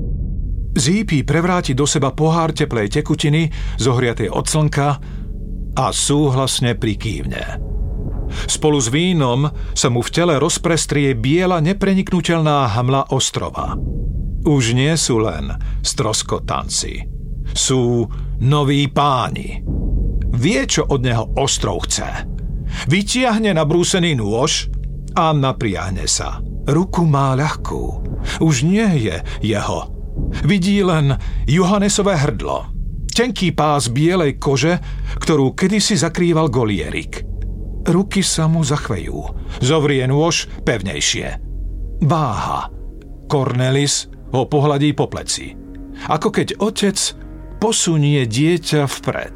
Zípi prevráti do seba pohár teplej tekutiny, zohriatej od slnka a súhlasne prikývne. Spolu s vínom sa mu v tele rozprestrie biela nepreniknuteľná hmla ostrova. Už nie sú len stroskotanci. Sú noví páni. Vie, čo od neho ostrov chce. Vytiahne nabrúsený nôž a napriahne sa. Ruku má ľahkú. Už nie je jeho. Vidí len Johannesové hrdlo. Tenký pás bielej kože, ktorú kedysi zakrýval golierik. Ruky sa mu zachvejú. Zovrie nôž pevnejšie. Váha. Cornelis ho pohľadí po pleci. Ako keď otec posunie dieťa vpred.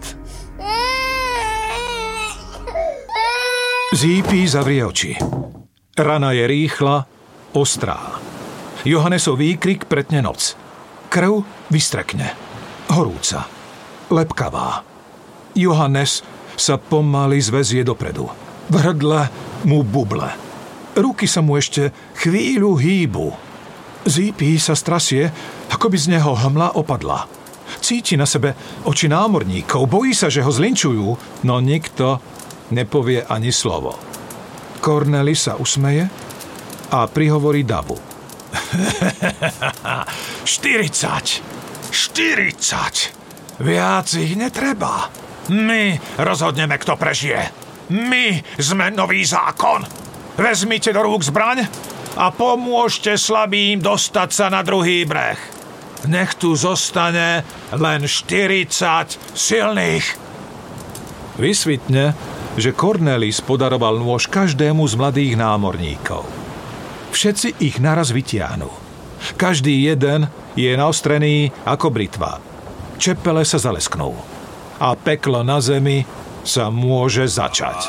Zípi zavrie oči. Rana je rýchla, ostrá. Johannesov výkrik pretne noc. Krv vystrekne. Horúca. Lepkavá. Johannes sa pomaly zväzie dopredu. V hrdle mu buble. Ruky sa mu ešte chvíľu hýbu. Zípi sa strasie, ako by z neho hmla opadla. Cíti na sebe oči námorníkov, bojí sa, že ho zlinčujú, no nikto nepovie ani slovo. Cornelis sa usmeje a prihovorí davu. štyridsať. štyridsať. Viac ich netreba. My rozhodneme, kto prežije. My sme nový zákon. Vezmite do rúk zbraň a pomôžte slabým dostať sa na druhý breh. Nech tu zostane len štyridsať silných. Vysvitne, že Cornelis podaroval nôž každému z mladých námorníkov. Všetci ich naraz vytiahnu. Každý jeden je naostrený ako britva. Čepele sa zalesknú. A peklo na zemi sa môže začať.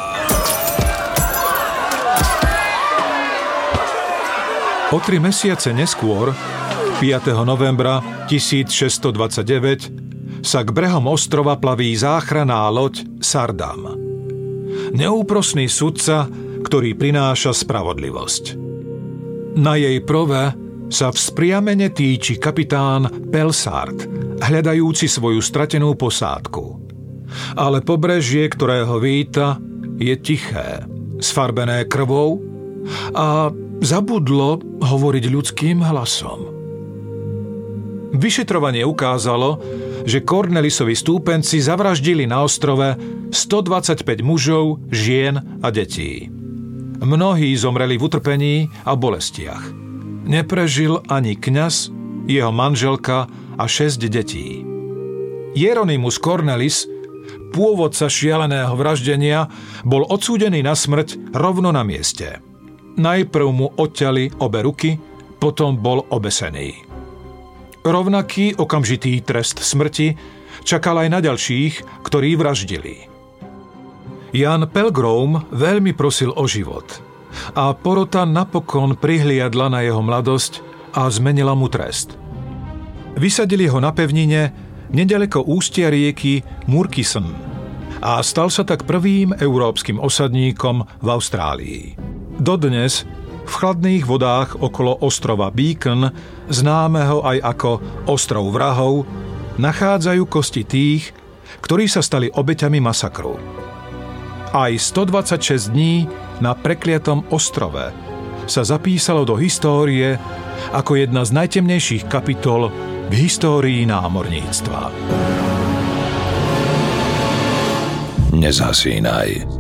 O tri mesiace neskôr, piateho novembra tisícšesťstodvadsaťdeväť, sa k brehom ostrova plaví záchranná loď Sardam. Neúprosný sudca, ktorý prináša spravodlivosť. Na jej prove sa vzpriamene týči kapitán Pelsart, hľadajúci svoju stratenú posádku. Ale pobrežie, ktorého víta, je tiché, sfarbené krvou a zabudlo hovoriť ľudským hlasom. Vyšetrovanie ukázalo, že Cornelisovi stúpenci zavraždili na ostrove stodvadsaťpäť mužov, žien a detí. Mnohí zomreli v utrpení a bolestiach. Neprežil ani kňaz, jeho manželka a šesť detí. Hieronymus Cornelis Pôvodca šialeného vraždenia bol odsúdený na smrť rovno na mieste. Najprv mu odťali obe ruky, potom bol obesený. Rovnaký okamžitý trest smrti čakal aj na ďalších, ktorí vraždili. Jan Pelgrom veľmi prosil o život a porota napokon prihliadla na jeho mladosť a zmenila mu trest. Vysadili ho na pevnine nedaleko ústia rieky Murchison a stal sa tak prvým európskym osadníkom v Austrálii. Dodnes v chladných vodách okolo ostrova Beacon, známeho aj ako Ostrov vrahov, nachádzajú kosti tých, ktorí sa stali obeťami masakru. Aj stodvadsaťšesť dní na prekliatom ostrove sa zapísalo do histórie ako jedna z najtemnejších kapitol v histórii námorníctva. Nezhasínaj.